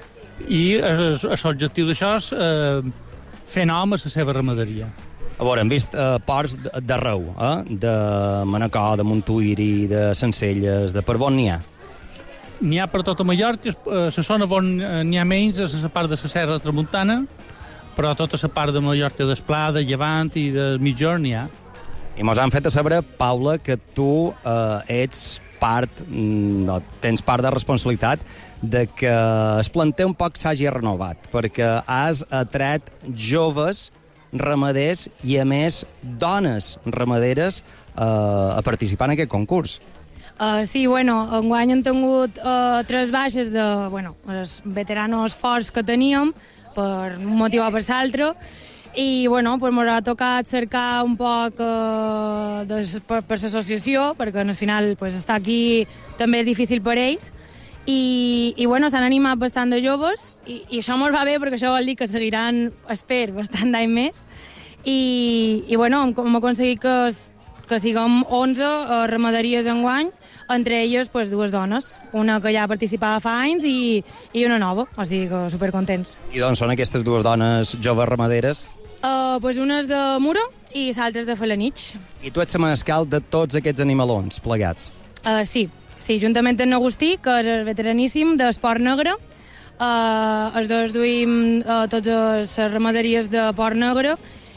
i l'objectiu d'això és eh, fer nom a la seva ramaderia. A veure, hem vist eh, ports d'arreu, eh? de Manacor, de Montuïri, de Sencelles, de per on n'hi ha? N'hi ha per tota Mallorca, a la zona on n'hi ha menys, a la part de la Serra de Tramuntana, però tota la part de Mallorca d'Esplà, de Llevant i de Mitjorn n'hi ha. I mos han fet a saber, Paula, que tu eh, ets part, no, tens part de responsabilitat de que el planter un poc s'hagi renovat, perquè has atret joves ramaders i, a més, dones ramaderes eh, a participar en aquest concurs. Uh, sí, bueno, enguany hem tingut uh, tres baixes de, bueno, els veteranos forts que teníem, per un motiu o per l'altre, i, bueno, pues m'ha tocat cercar un poc uh, de, per, per l'associació, perquè al final pues, estar aquí també és difícil per ells, i, i bueno, s'han animat bastant de joves, i, i això ens va bé perquè això vol dir que seguiran, espero, bastant d'any més, i, i bueno, hem, hem aconseguit que, que siguem onze uh, ramaderies enguany, entre elles pues, dues dones, una que ja participava fa anys i, i una nova, o sigui que supercontents. I d'on són aquestes dues dones joves ramaderes? Uh, pues una és de Muro i l'altra és de Felanitx. I tu ets la manescal de tots aquests animalons plegats? Uh, sí, sí, juntament amb Agustí, que és veteraníssim d'Esport Negre. Uh, els dos duim uh, totes les ramaderies de Port Negre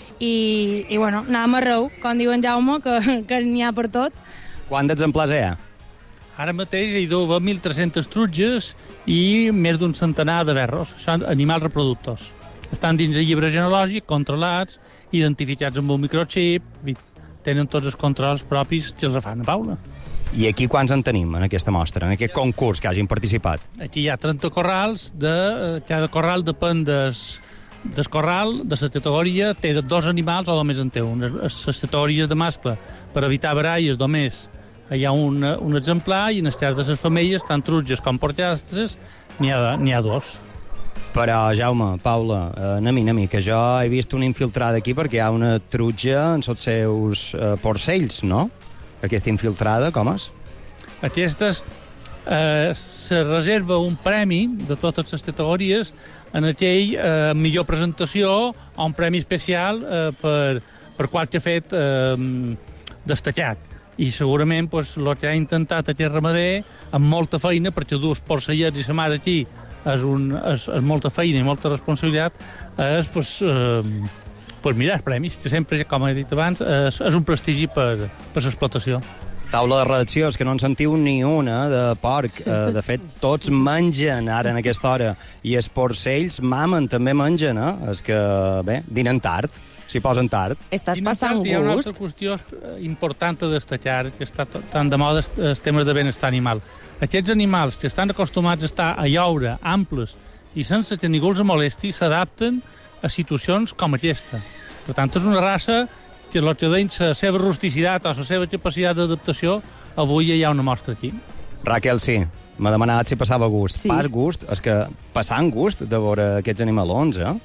i, i bueno, anàvem arreu, com diu en Jaume, que, que n'hi ha per tot. Quant d'exemplars hi ha? Ara mateix hi deu mil tres-centes trutges i més d'un centenar de berros, són animals reproductors. Estan dins el llibre genealògic, controlats, identificats amb un microchip, tenen tots els controls propis que els fan a Paula. I aquí quants en tenim, en aquesta mostra, en aquest concurs que hagin participat? Aquí hi ha trenta corrals, de, cada corral depèn des, del corral, de la categoria, té dos animals o només en té un. Les categories de mascle, per evitar baralles només, hi ha un, un exemplar i en els cas de les femelles, tant trutges com porcastres, n'hi ha, n'hi ha dos. Però, Jaume, Paula, eh, anem-hi, anem-hi, que jo he vist una infiltrada aquí perquè hi ha una trutja en els seus eh, porcells, no? Aquesta infiltrada, com és? Aquestes eh, se reserva un premi de totes les categories en aquell eh, millor presentació o un premi especial eh, per, per qualque fet eh, destacat. I segurament pues, el que ha intentat aquest ramader amb molta feina, perquè dur els porcellets i la mare aquí és, un, és, és molta feina i molta responsabilitat, és pues, eh, pues mirar els premis, que sempre, com he dit abans, és, és un prestigi per, per l'explotació. Taula de redacció, és que no en sentiu ni una de porc. Eh, de fet, tots mengen ara en aquesta hora. I els porcells mamen, també mengen, eh? És que, bé, dinen tard. S'hi posen tard. Estàs passant gust? Hi ha una altra qüestió important a destacar, que està tan de moda els temes de benestar animal. Aquests animals que estan acostumats a estar a llaure, amples, i sense que ningú els molesti, s'adapten a situacions com aquesta. Per tant, és una raça que el que deien la seva rusticitat o la seva capacitat d'adaptació, avui hi ha una mostra aquí. Raquel, sí. M'ha demanat si passava gust. Sí. Pas gust? És que passant gust de veure aquests animalons, eh?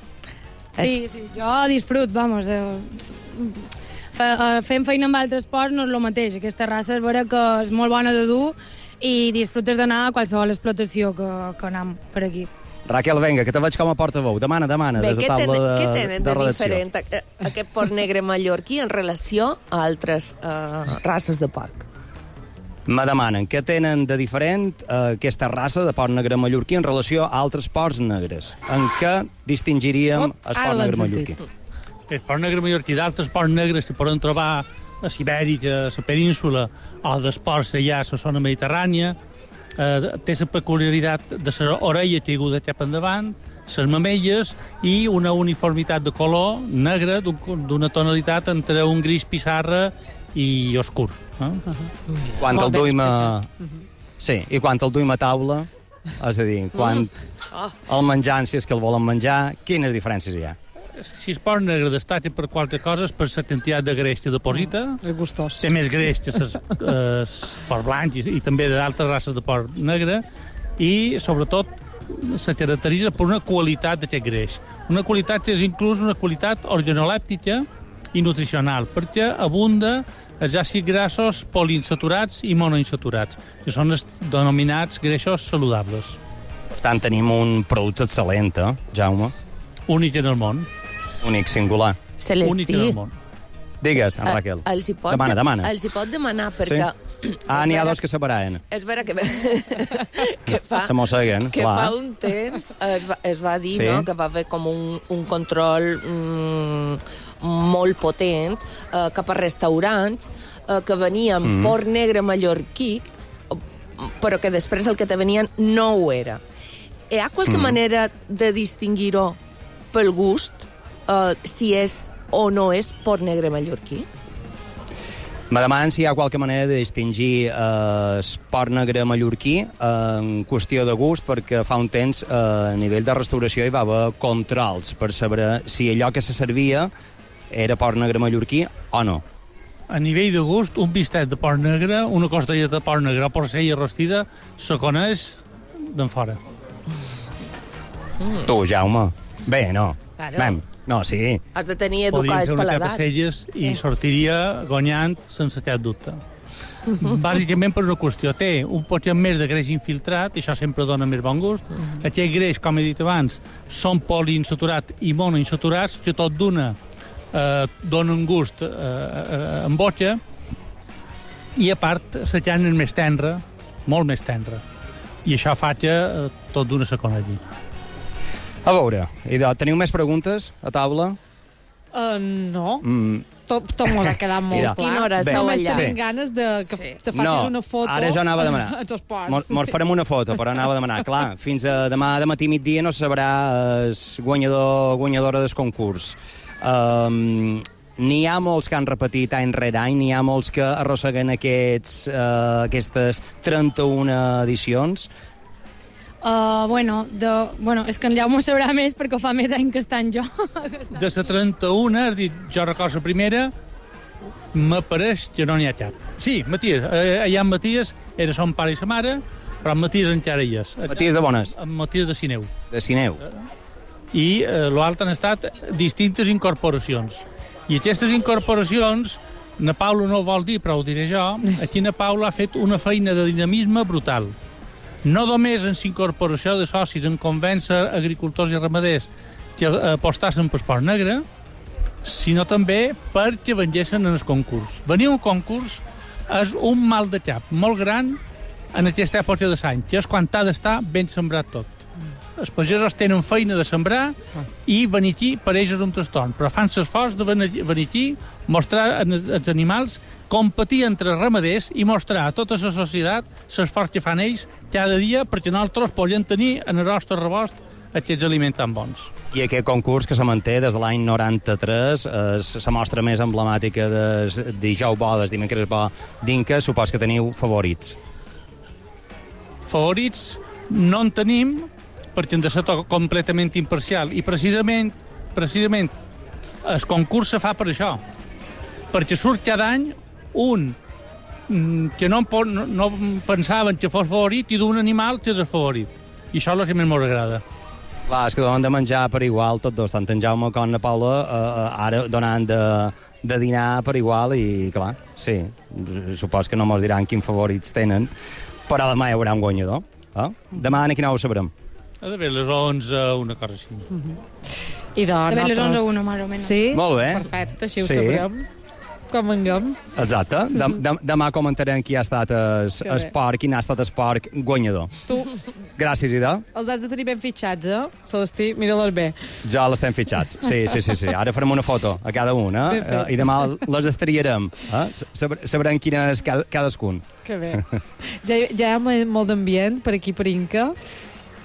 Sí, sí, jo disfrut, vamos. Eh, fem feina amb altres ports no és el mateix. Aquesta raça és vera que és molt bona de dur i disfrutes d'anar a qualsevol explotació que, que anem per aquí. Raquel, venga, que te veig com a portaveu. Demana, demana, Bé, des de taula tenen, de, què tenen de, de redacció. diferent aquest porc negre mallorquí en relació a altres eh, races de porc? Me demanen què tenen de diferent eh, aquesta raça de porc negre mallorquí en relació a altres porcs negres. En què distingiríem oh, el porc negre mallorquí? El porc negre mallorquí d'altres porcs negres que poden trobar a Sibèrica, a la península, o dels porcs allà a la zona mediterrània, eh, té la peculiaritat de l'orella caiguda cap endavant, les mamelles i una uniformitat de color negre d'una tonalitat entre un gris pissarra i oscur. Eh? Uh-huh. Quan el duim a... Sí, i quan el duim a taula, és a dir, quan mm. oh. el menjant, si és que el volen menjar, quines diferències hi ha? si es porc negre destaca per qualque cosa és per la quantitat de greix que deposita. Mm, és gustós. Té més greix que els porc blancs i, i també d'altres races de porc negre i, sobretot, se caracteritza per una qualitat d'aquest greix. Una qualitat que és inclús una qualitat organolèptica i nutricional, perquè abunda els àcids grassos poliinsaturats i monoinsaturats, que són els denominats greixos saludables. Per tant, tenim un producte excel·lent, eh, Jaume? Únic en el món. Únic, singular. Celestí. Únic en el món. Digues, en Raquel. Els hi pot, demana, demana. Els hi pot demanar, perquè... Sí? Ah, n'hi ha dos que separaven. És vera que, que fa... Se mosseguen, que clar. fa un temps es va, es va dir, Sí. no?, que va haver com un, un control mm, molt potent eh, cap a restaurants eh, que venien Mm. mm. porc negre mallorquí, però que després el que te venien no ho era. Hi ha qualque Mm. manera de distingir-ho pel gust, eh, si és o no és porc negre mallorquí? Me demanen si hi ha qualque manera de distingir eh, el porc negre mallorquí eh, en qüestió de gust, perquè fa un temps eh, a nivell de restauració hi va haver controls per saber si allò que se servia era porc negre mallorquí o no. A nivell de gust, un bistec de porc negre, una costella de porc negre o porcella rostida, se coneix d'en fora. Mm. Tu, Jaume. Bé, no. Claro. Mem. No, sí. Has de tenir educar Podríem el fer una paladar. capacelles i sortiria guanyant sense cap dubte. Bàsicament per una qüestió. Té un potxet més de greix infiltrat, i això sempre dona més bon gust. Aquest greix, com he dit abans, són poliinsaturats i monoinsaturats, que tot d'una eh, donen gust eh, eh, en botxa, i a part la carn és més tendra, molt més tendra. I això fa que eh, tot d'una se conegui. A veure, idò, teniu més preguntes a taula? Uh, no. Mm. Tot, tot mos ha quedat molt Mira, clar. Quina hora esteu Només allà? tenim Sí. ganes de que Sí. te facis no, una foto. ara jo anava a demanar. a tots ports. Mos, mos farem una foto, però anava a demanar. Clar, fins a demà de matí migdia no se sabrà el guanyador guanyadora del concurs. Um, n'hi ha molts que han repetit any rere any, n'hi ha molts que arrosseguen aquests, uh, aquestes trenta-una edicions. Uh, bueno, de, bueno, és que en Jaume sabrà més perquè fa més anys que estan jo. De la trenta-una, has dit, jo recordo la primera, m'apareix que no n'hi ha cap. Sí, Matías, eh, allà en Matías era son pare i sa mare, però en Matías encara hi és. Matías de Bones. En Matías de Sineu. De Sineu. I eh, l'altre han estat distintes incorporacions. I aquestes incorporacions, na Paula no ho vol dir, però ho diré jo, aquí na Paula ha fet una feina de dinamisme brutal. No només en l'incorporació de socis, en convèncer agricultors i ramaders que apostassin per esport negre, sinó també perquè venguessin en el concurs. Venir a un concurs és un mal de cap molt gran en aquesta època de l'any, que és quan ha d'estar ben sembrat tot. Els pagesos tenen feina de sembrar i venir aquí per ells és un trastorn, però fan l'esforç de venir aquí, mostrar als animals, competir entre ramaders i mostrar a tota la societat l'esforç que fan ells cada dia perquè nosaltres podem tenir en el nostre rebost aquests aliments tan bons. I aquest concurs que se manté des de l'any noranta-tres és la mostra més emblemàtica de dijous bo, des dimecres bo d'Inca. Supos que teniu favorits. Favorits no en tenim perquè hem de ser completament imparcial i precisament precisament el concurs se fa per això, perquè surt cada any un que no, no, no pensaven que fos favorit i d'un animal que és el favorit, i això és el que més m'agrada. Clar, és que donen de menjar per igual tots dos, tant en Jaume com na Paula, eh, ara donant de, de dinar per igual i, clar, sí, supos que no mos diran quins favorits tenen, però demà hi haurà un guanyador. Eh? Demà a quina hora ho sabrem? Ha d'haver les onze, una cosa així. I doncs, De les nosaltres- onze a una, més o menys. Sí? Molt bé. Perfecte, així ho Sí. sabrem. Com vinguem. Exacte. Dem, dem, demà comentarem qui ha estat el Que bé. esport, quin ha estat el esport guanyador. Tu Gràcies, Ida. els has de tenir ben fitxats, eh? Celestí, mira-los bé. Ja l'estem fitxats. Sí, sí, sí, sí. Ara farem una foto a cada un, eh? Ben fet. I demà les estriarem. Eh? Sab- Sabrem quin és ca- cadascun. Que bé. Ja, ja hi ha molt d'ambient per aquí, per Inca.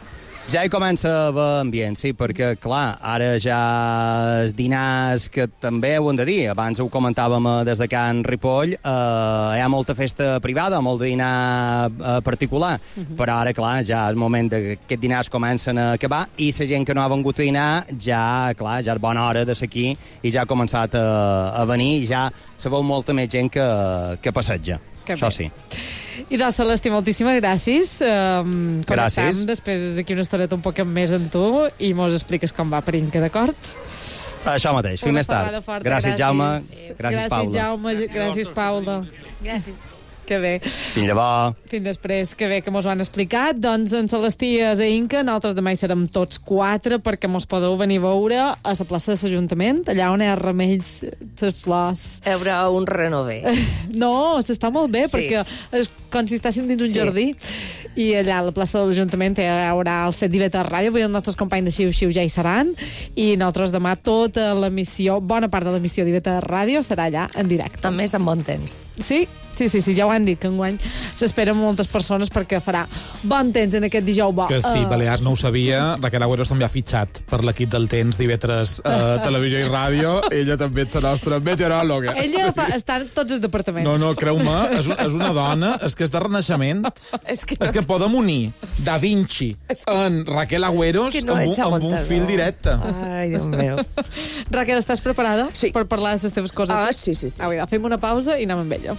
Ja hi comença a haver ambient, sí, perquè, clar, ara ja els dinars que també ho hem de dir, abans ho comentàvem eh, des de Can Ripoll, eh, hi ha molta festa privada, molt de dinar eh, particular, uh -huh. però ara, clar, ja és moment que aquests dinars comencen a acabar i la gent que no ha vengut a dinar, ja, clar, ja és bona hora de ser aquí i ja ha començat a, a venir i ja se veu molta més gent que, que passeja. Que això sí. I de Celestí, moltíssimes gràcies. Um, Gràcies. Després d'aquí una estoneta un poc més amb tu i mos expliques com va per Inca, d'acord? Això mateix, fins més tard. Forta, gràcies, gràcies, Jaume. Gràcies, Gràcies, Paula. Jaume. Gràcies, Paula. Gràcies. Que bé. Fins llavors. Fins després, que bé que mos ho han explicat. Doncs en Celestí és a Inca, nosaltres demà hi serem tots quatre perquè mos podeu venir a veure a la plaça de l'Ajuntament, allà on hi ha remells, les flors. Hi haurà un renové. No, s'està molt bé, Sí. perquè és com si estàssim dins un Sí. jardí. I allà a la plaça de l'Ajuntament hi haurà el set d'I V T Ràdio, avui els nostres companys de Xiu Xiu ja hi seran, i nosaltres demà tota l'emissió, bona part de l'emissió d'I V T Ràdio serà allà en directe. A més, amb bon temps. Sí? Sí, sí, sí, ja ho han dit, que enguany s'esperen moltes persones perquè farà bon temps en aquest dijous bo. Que sí, Uh, Balears no ho sabia, Raquel Agüeros també ha fitxat per l'equip del temps d'I V tres uh, Televisió i Ràdio. Ella també és la nostra meteoròloga. Ella fa, està en tots els departaments. No, no, creu-me, és, és una dona, és que és de renaixement. És que, És que podem unir Da Vinci en Raquel Agüeros que no amb, ets un, amb un aguantador. fil directe. Ai, Déu meu. Raquel, estàs preparada Sí. per parlar de les teves coses? Ah, sí, sí, sí. Ah, vinga, fem una pausa i anem amb ella.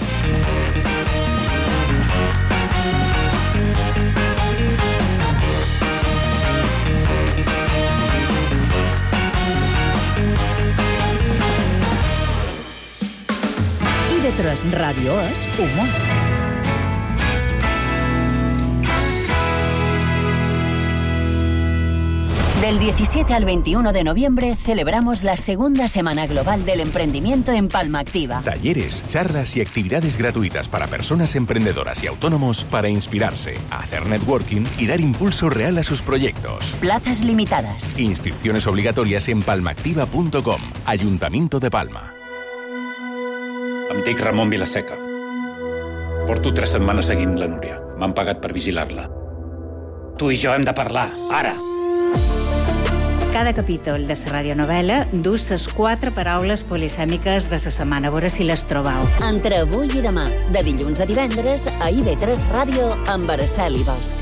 I V tres Ràdio és humor. Del diecisiete al veintiuno de noviembre celebramos la segunda Semana Global del Emprendimiento en Palma Activa. Talleres, charlas y actividades gratuitas para personas emprendedoras y autónomos para inspirarse, hacer networking y dar impulso real a sus proyectos. Plazas limitadas. Inscripciones obligatorias en palmaactiva punto com. Ayuntamiento de Palma. Em dic Ramon Vilaseca. Porto tres setmanes seguint la Núria. M'han pagat per vigilar-la. Tu i jo hem de parlar, ara. Cada capítol de la radionovel·la dus les quatre paraules polisèmiques de la setmana. A veure si les trobeu. Entre avui i demà, de dilluns a divendres, a I V tres Ràdio amb Araceli Bosch.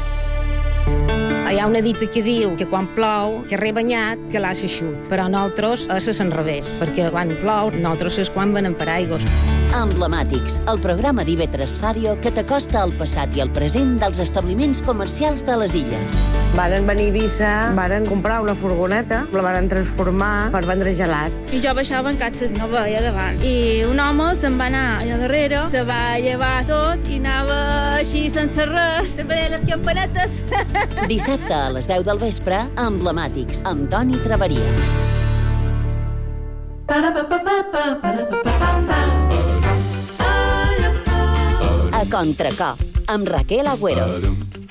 Hi ha una dita que diu que quan plou, que re banyat, que l'ha eixut. Però nosaltres és al revés, perquè quan plou, nosaltres és quan venen paraigües. Emblemàtics, el programa d'I V tres Ràdio que t'acosta al passat i al present dels establiments comercials de les illes. Varen venir a Eivissa, varen comprar una furgoneta, la varen transformar per vendre gelats. I jo baixava en catxes, no veia davant. I un home se'n va anar allà darrere, se va llevar tot i anava així sense res, se'n veia les campanetes. Dissabte a les deu del vespre, Emblemàtics, amb Toni Traveria. A Contracop, amb Raquel Agüeros.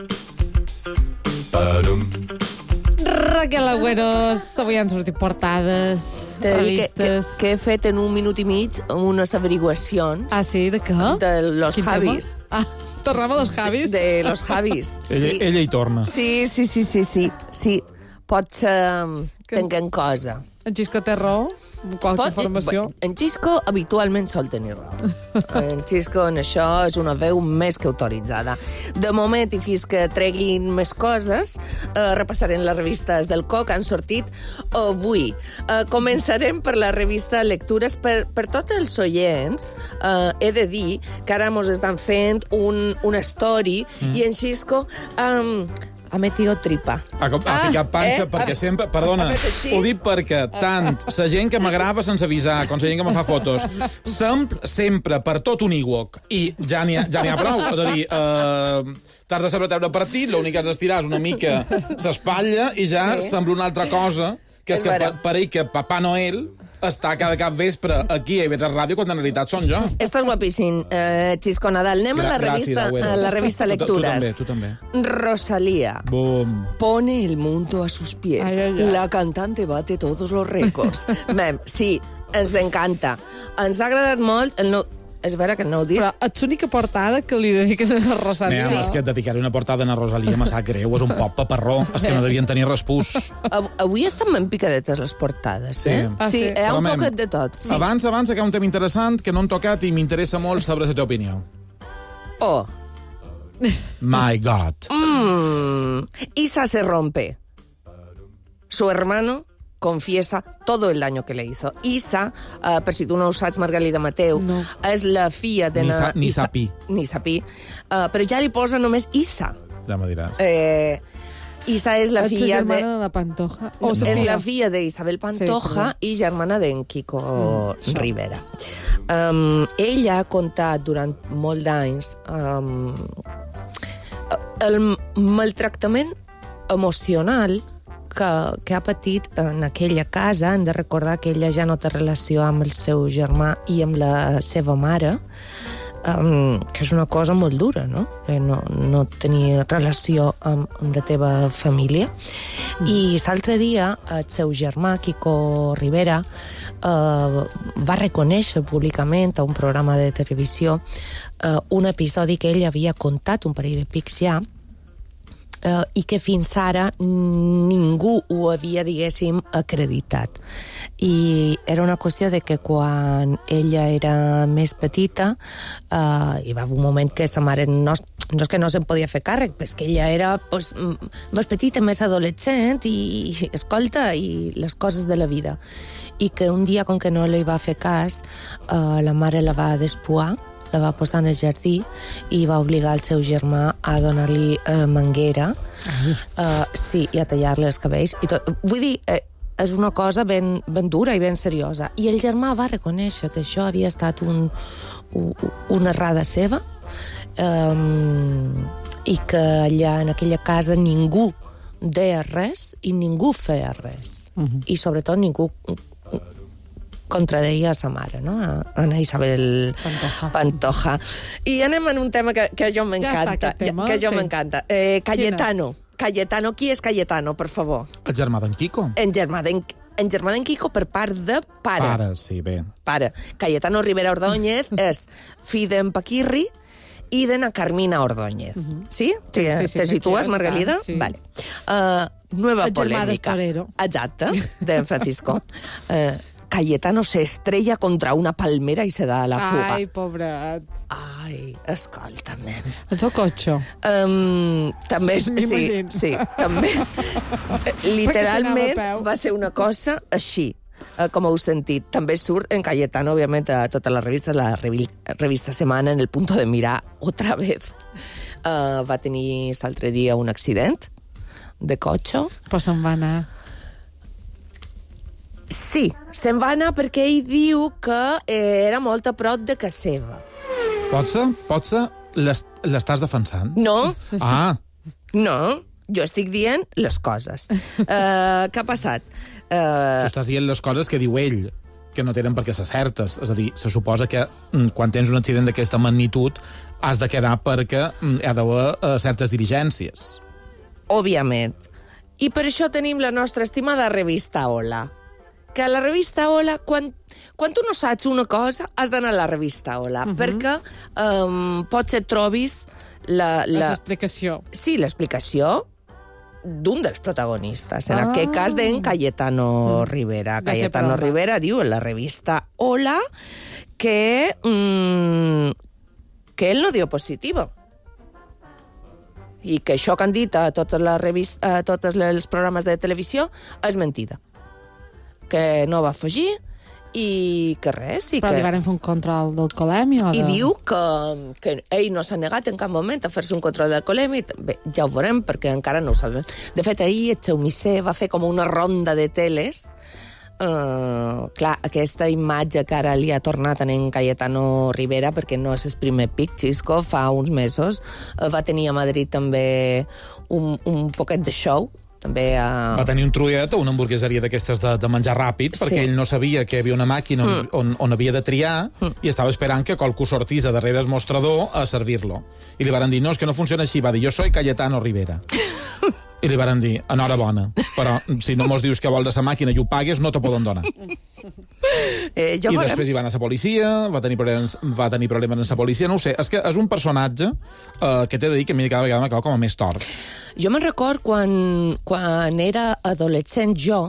Raquel Agüeros, avui han sortit portades, T'he de dir que, que, revistes... que he fet en un minut i mig unes averiguacions. Ah, sí? De què? De los Quin Javis. tema? Ah, tornava a los Javis? De los Javis, sí. Ella, ella hi torna. Sí, sí, sí, sí, sí. sí. Potser tinguem cosa. En Xisco té raó? Qualque Pot, informació? eh, en Xisco habitualment sol tenir raó. En Xisco en això és una veu més que autoritzada. De moment, i fins que treguin més coses, eh, repassarem les revistes del C O que han sortit avui. Eh, començarem per la revista Lectures. Per, per tots els oients, eh, he de dir que ara mos estan fent un, una story mm. i en Xisco... Eh, ha metido tripa. Ha, ha ficat panxa, eh? perquè Ha- sempre... Perdona, ha fet així. ho dic perquè tant la gent que m'agrava sense avisar, com la gent que me fa fotos, sempre, sempre, per tot un Ewok. I ja n'hi ha, ja n'hi ha prou. És a dir, eh, t'has de saber treure partit, l'únic que has d'estirar és una mica s'espatlla i ja Sí. sembla una altra cosa, que és, És que vera. pa- pareix que Papà Noel està cada cap vespre aquí a I V tres Ràdio, quan en realitat són jo. Estàs guapíssim, eh, Xisco Nadal. Anem a la Gra- revista, gràcies, Agüero. a la revista Tu- Lectures. Tu, tu també, tu també. Rosalía. Bum. Pone el mundo a sus pies. Ay, ay, ay. La cantante bate todos los récords. Mem, sí, ens encanta. Ens ha agradat molt el nou... és vera que no heu dit. Però ets l'única portada que li dediquen a Rosalia. Mira, és que dedicar-hi una portada a Rosalia me sap greu, és un poc paperró, és que no devien tenir respús. Avui estan ben picadetes les portades, eh? Sí. Ah, sí, sí. hi ha un Parlem. poquet de tot. Sí. Abans, abans, hi ha un tema interessant que no han tocat i m'interessa molt saber la teva opinió. Oh. My God. Mm. Isa se rompe. Su hermano confiesa todo el daño que le hizo. Isa, uh, per si tu no ho saps, Margalida Mateu, no. és la filla de... Ni, na... sa, ni Isa... sapí. Ni sapí. Uh, però ja li posa només Isa. Ja me diràs. Eh, Isa és la Ets filla germana de... de la Pantoja. O no. És la filla d'Isabel Pantoja sí, i germana d'en Quico mm, Rivera. Um, ella ha contat durant molt d'anys um, el maltractament emocional que, que ha patit en aquella casa. Hem de recordar que ella ja no té relació amb el seu germà i amb la seva mare, um, que és una cosa molt dura, no? No, no tenir relació amb, amb la teva família. Mm. I l'altre dia el seu germà, Quico Rivera, uh, va reconèixer públicament a un programa de televisió uh, un episodi que ell havia contat un parell de pics ja, Uh, i que fins ara ningú ho havia, diguéssim, acreditat. I era una qüestió de que quan ella era més petita, uh, hi va haver un moment que sa mare no, no és que no se'n podia fer càrrec, però és que ella era pues, més petita, més adolescent, i, i escolta, i les coses de la vida. I que un dia, com que no li va fer cas, uh, la mare la va despuar, la va posar en el jardí i va obligar el seu germà a donar-li eh, manguera, uh, sí, i a tallar-li els cabells. I tot. Vull dir, eh, és una cosa ben, ben dura i ben seriosa. I el germà va reconèixer que això havia estat un, un, una errada seva, um, i que allà en aquella casa ningú deia res i ningú feia res. Uh-huh. I sobretot ningú contradeia a sa mare, no? A Ana Isabel Pantoja. Pantoja. I anem en un tema que, que a jo m'encanta. Ja tema, que a jo sí. m'encanta. Eh, Cayetano. Cayetano. Qui és Cayetano, per favor? El germà d'en Quico. En germà d'en en germà d'en Quico per part de pare. Pare, sí, bé. Pare. Cayetano Rivera Ordóñez és fill d'en Paquirri i d'en Carmina Ordóñez. Uh-huh. Sí? Sí, sí, sí, te sí, situes, sí, Margalida? Sí. Vale. Uh, nueva el polèmica. El germà Exacte, de Francisco. Uh, Cayetano se estrella contra una palmera i se da a la fuga. Ai, pobret. Ai, escolta'm. El seu cotxe. Um, també, sí, sí, sí, també. Literalment va ser una cosa així, com heu sentit. També surt en Cayetano, òbviament, a totes les revistes, la revista Semana, en el punto de mirar otra vez. Uh, va tenir l'altre dia un accident de cotxe. Però se'n va anar. Sí, se'n va anar perquè ell diu que eh, era molt a prop de casa seva. Pot ser? Pot ser? L'estàs defensant? No. Ah. No, jo estic dient les coses. Uh, què ha passat? Uh... Tu estàs dient les coses que diu ell, que no tenen per què ser certes. És a dir, se suposa que quan tens un accident d'aquesta magnitud has de quedar perquè hi ha d'haver uh, certes diligències. Òbviament. I per això tenim la nostra estimada revista Hola. Que a la revista Hola, quan, quan tu no saps una cosa, has d'anar a la revista Hola, uh-huh. perquè um, potser trobis la... la... l'explicació. Sí, l'explicació d'un dels protagonistes, en ah. aquest cas d'en Cayetano mm. Rivera. De Cayetano Rivera diu en la revista Hola que, mm, que ell no dio positivo. I que això que han dit a tots els programes de televisió és mentida. Que no va fugir i que res. I Però que... li van fer un control d'alcoholèmia? I de... diu que, que ell no s'ha negat en cap moment a fer-se un control d'alcoholèmia. Bé, ja ho veurem, perquè encara no ho sabem. De fet, ahir el seu misser va fer com una ronda de teles. Uh, clar, aquesta imatge que ara li ha tornat en Cayetano Rivera, perquè no és el primer pic, Xisco, fa uns mesos, uh, va tenir a Madrid també un, un poquet de show, també a... Va tenir un truet a una hamburgueseria d'aquestes de, de menjar ràpid, sí. perquè ell no sabia que hi havia una màquina mm. on, on havia de triar mm. i estava esperant que qualcú sortís a darrere el mostrador a servir-lo. I li van dir, no, és que no funciona així. Va dir, jo soy Cayetano Rivera. I li varen dir, enhorabona, però si no mos dius que vol de sa màquina i ho pagues, no te poden donar. Eh, jo I volem... després hi va anar a la policia, va tenir problemes, va tenir problemes amb la policia, no ho sé, és que és un personatge eh, que t'he de dir que a mi cada vegada m'acaba com a més tort. Jo me'n record quan, quan era adolescent jo,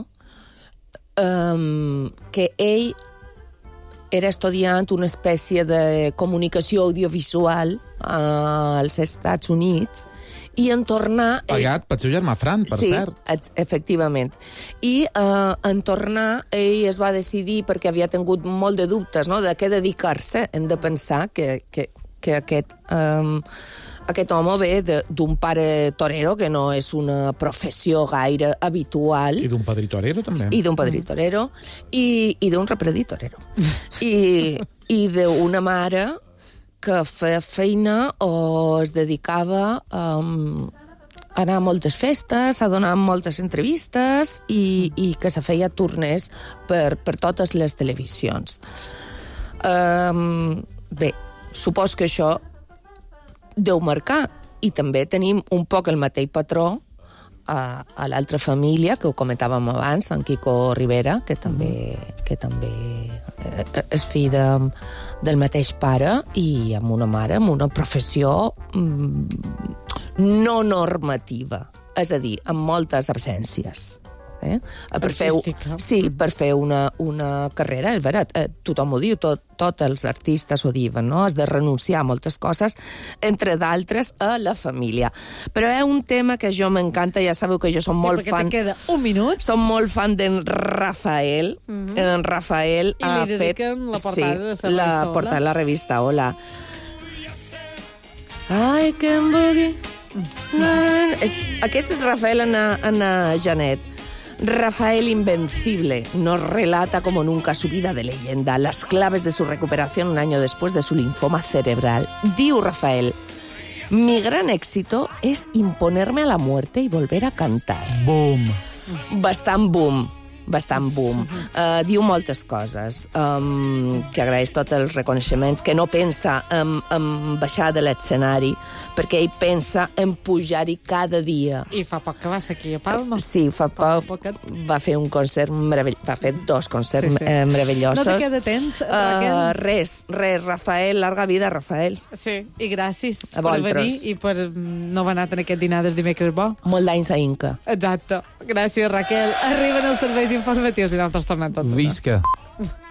um, que ell era estudiant una espècie de comunicació audiovisual als Estats Units i en tornar... Pagat pel seu germà Fran, per sí, cert. Sí, efectivament. I eh, en tornar ell es va decidir, perquè havia tingut molt de dubtes, no?, de què dedicar-se. Hem de pensar que, que, que aquest, um, aquest home ve d'un pare torero, que no és una professió gaire habitual. I d'un padrí torero, també. I d'un padrí torero, i, i d'un repredí torero. I, i d'una mare que feia feina o es dedicava um, a anar a moltes festes, a donar moltes entrevistes i, i que se feia turners per, per totes les televisions. Um, bé, supos que això deu marcar, i també tenim un poc el mateix patró a, a l'altra família, que ho comentàvem abans, en Quico Rivera, que també, que també és fill de, del mateix pare i amb una mare amb una professió mm, no normativa, és a dir, amb moltes absències. Eh? Per fer, sí, per fer una, una carrera, és veritat, eh, tothom ho diu, tot, tots els artistes ho diuen, no? Has de renunciar a moltes coses, entre d'altres a la família. Però és un tema que jo m'encanta, ja sabeu que jo som sí, molt fan... Sí, perquè te queda un minut. Som molt fan d'en Rafael. Mm-hmm. En Rafael I ha li fet... dediquen la portada sí, de la revista la Hola. portada de la revista Hola. I can boogie... Mm. Aquest és Rafael Ana, Ana Janet. Rafael Invencible nos relata como nunca su vida de leyenda, las claves de su recuperación un año después de su linfoma cerebral. Diu Rafael, mi gran éxito es imponerme a la muerte y volver a cantar. Boom. Bastant boom. bastant boom. Uh, diu moltes coses, um, que agraeix tots els reconeixements, que no pensa en, en baixar de l'escenari, perquè ell pensa en pujar-hi cada dia. I fa poc que va ser aquí a Palma. Sí, fa poc. poc va fer un concert meravellós, va fer dos concerts sí, sí. Eh, meravellosos. No te queda temps, Raquel? Uh, res, res, Rafael, larga vida, Rafael. Sí, i gràcies a per vosaltres. venir i per no haver anat en aquest dinar des dimecres bo. Molt d'anys a Inca. Exacte. Gràcies, Raquel. Arriben els serveis informatius i nosaltres tornem tot. Visca.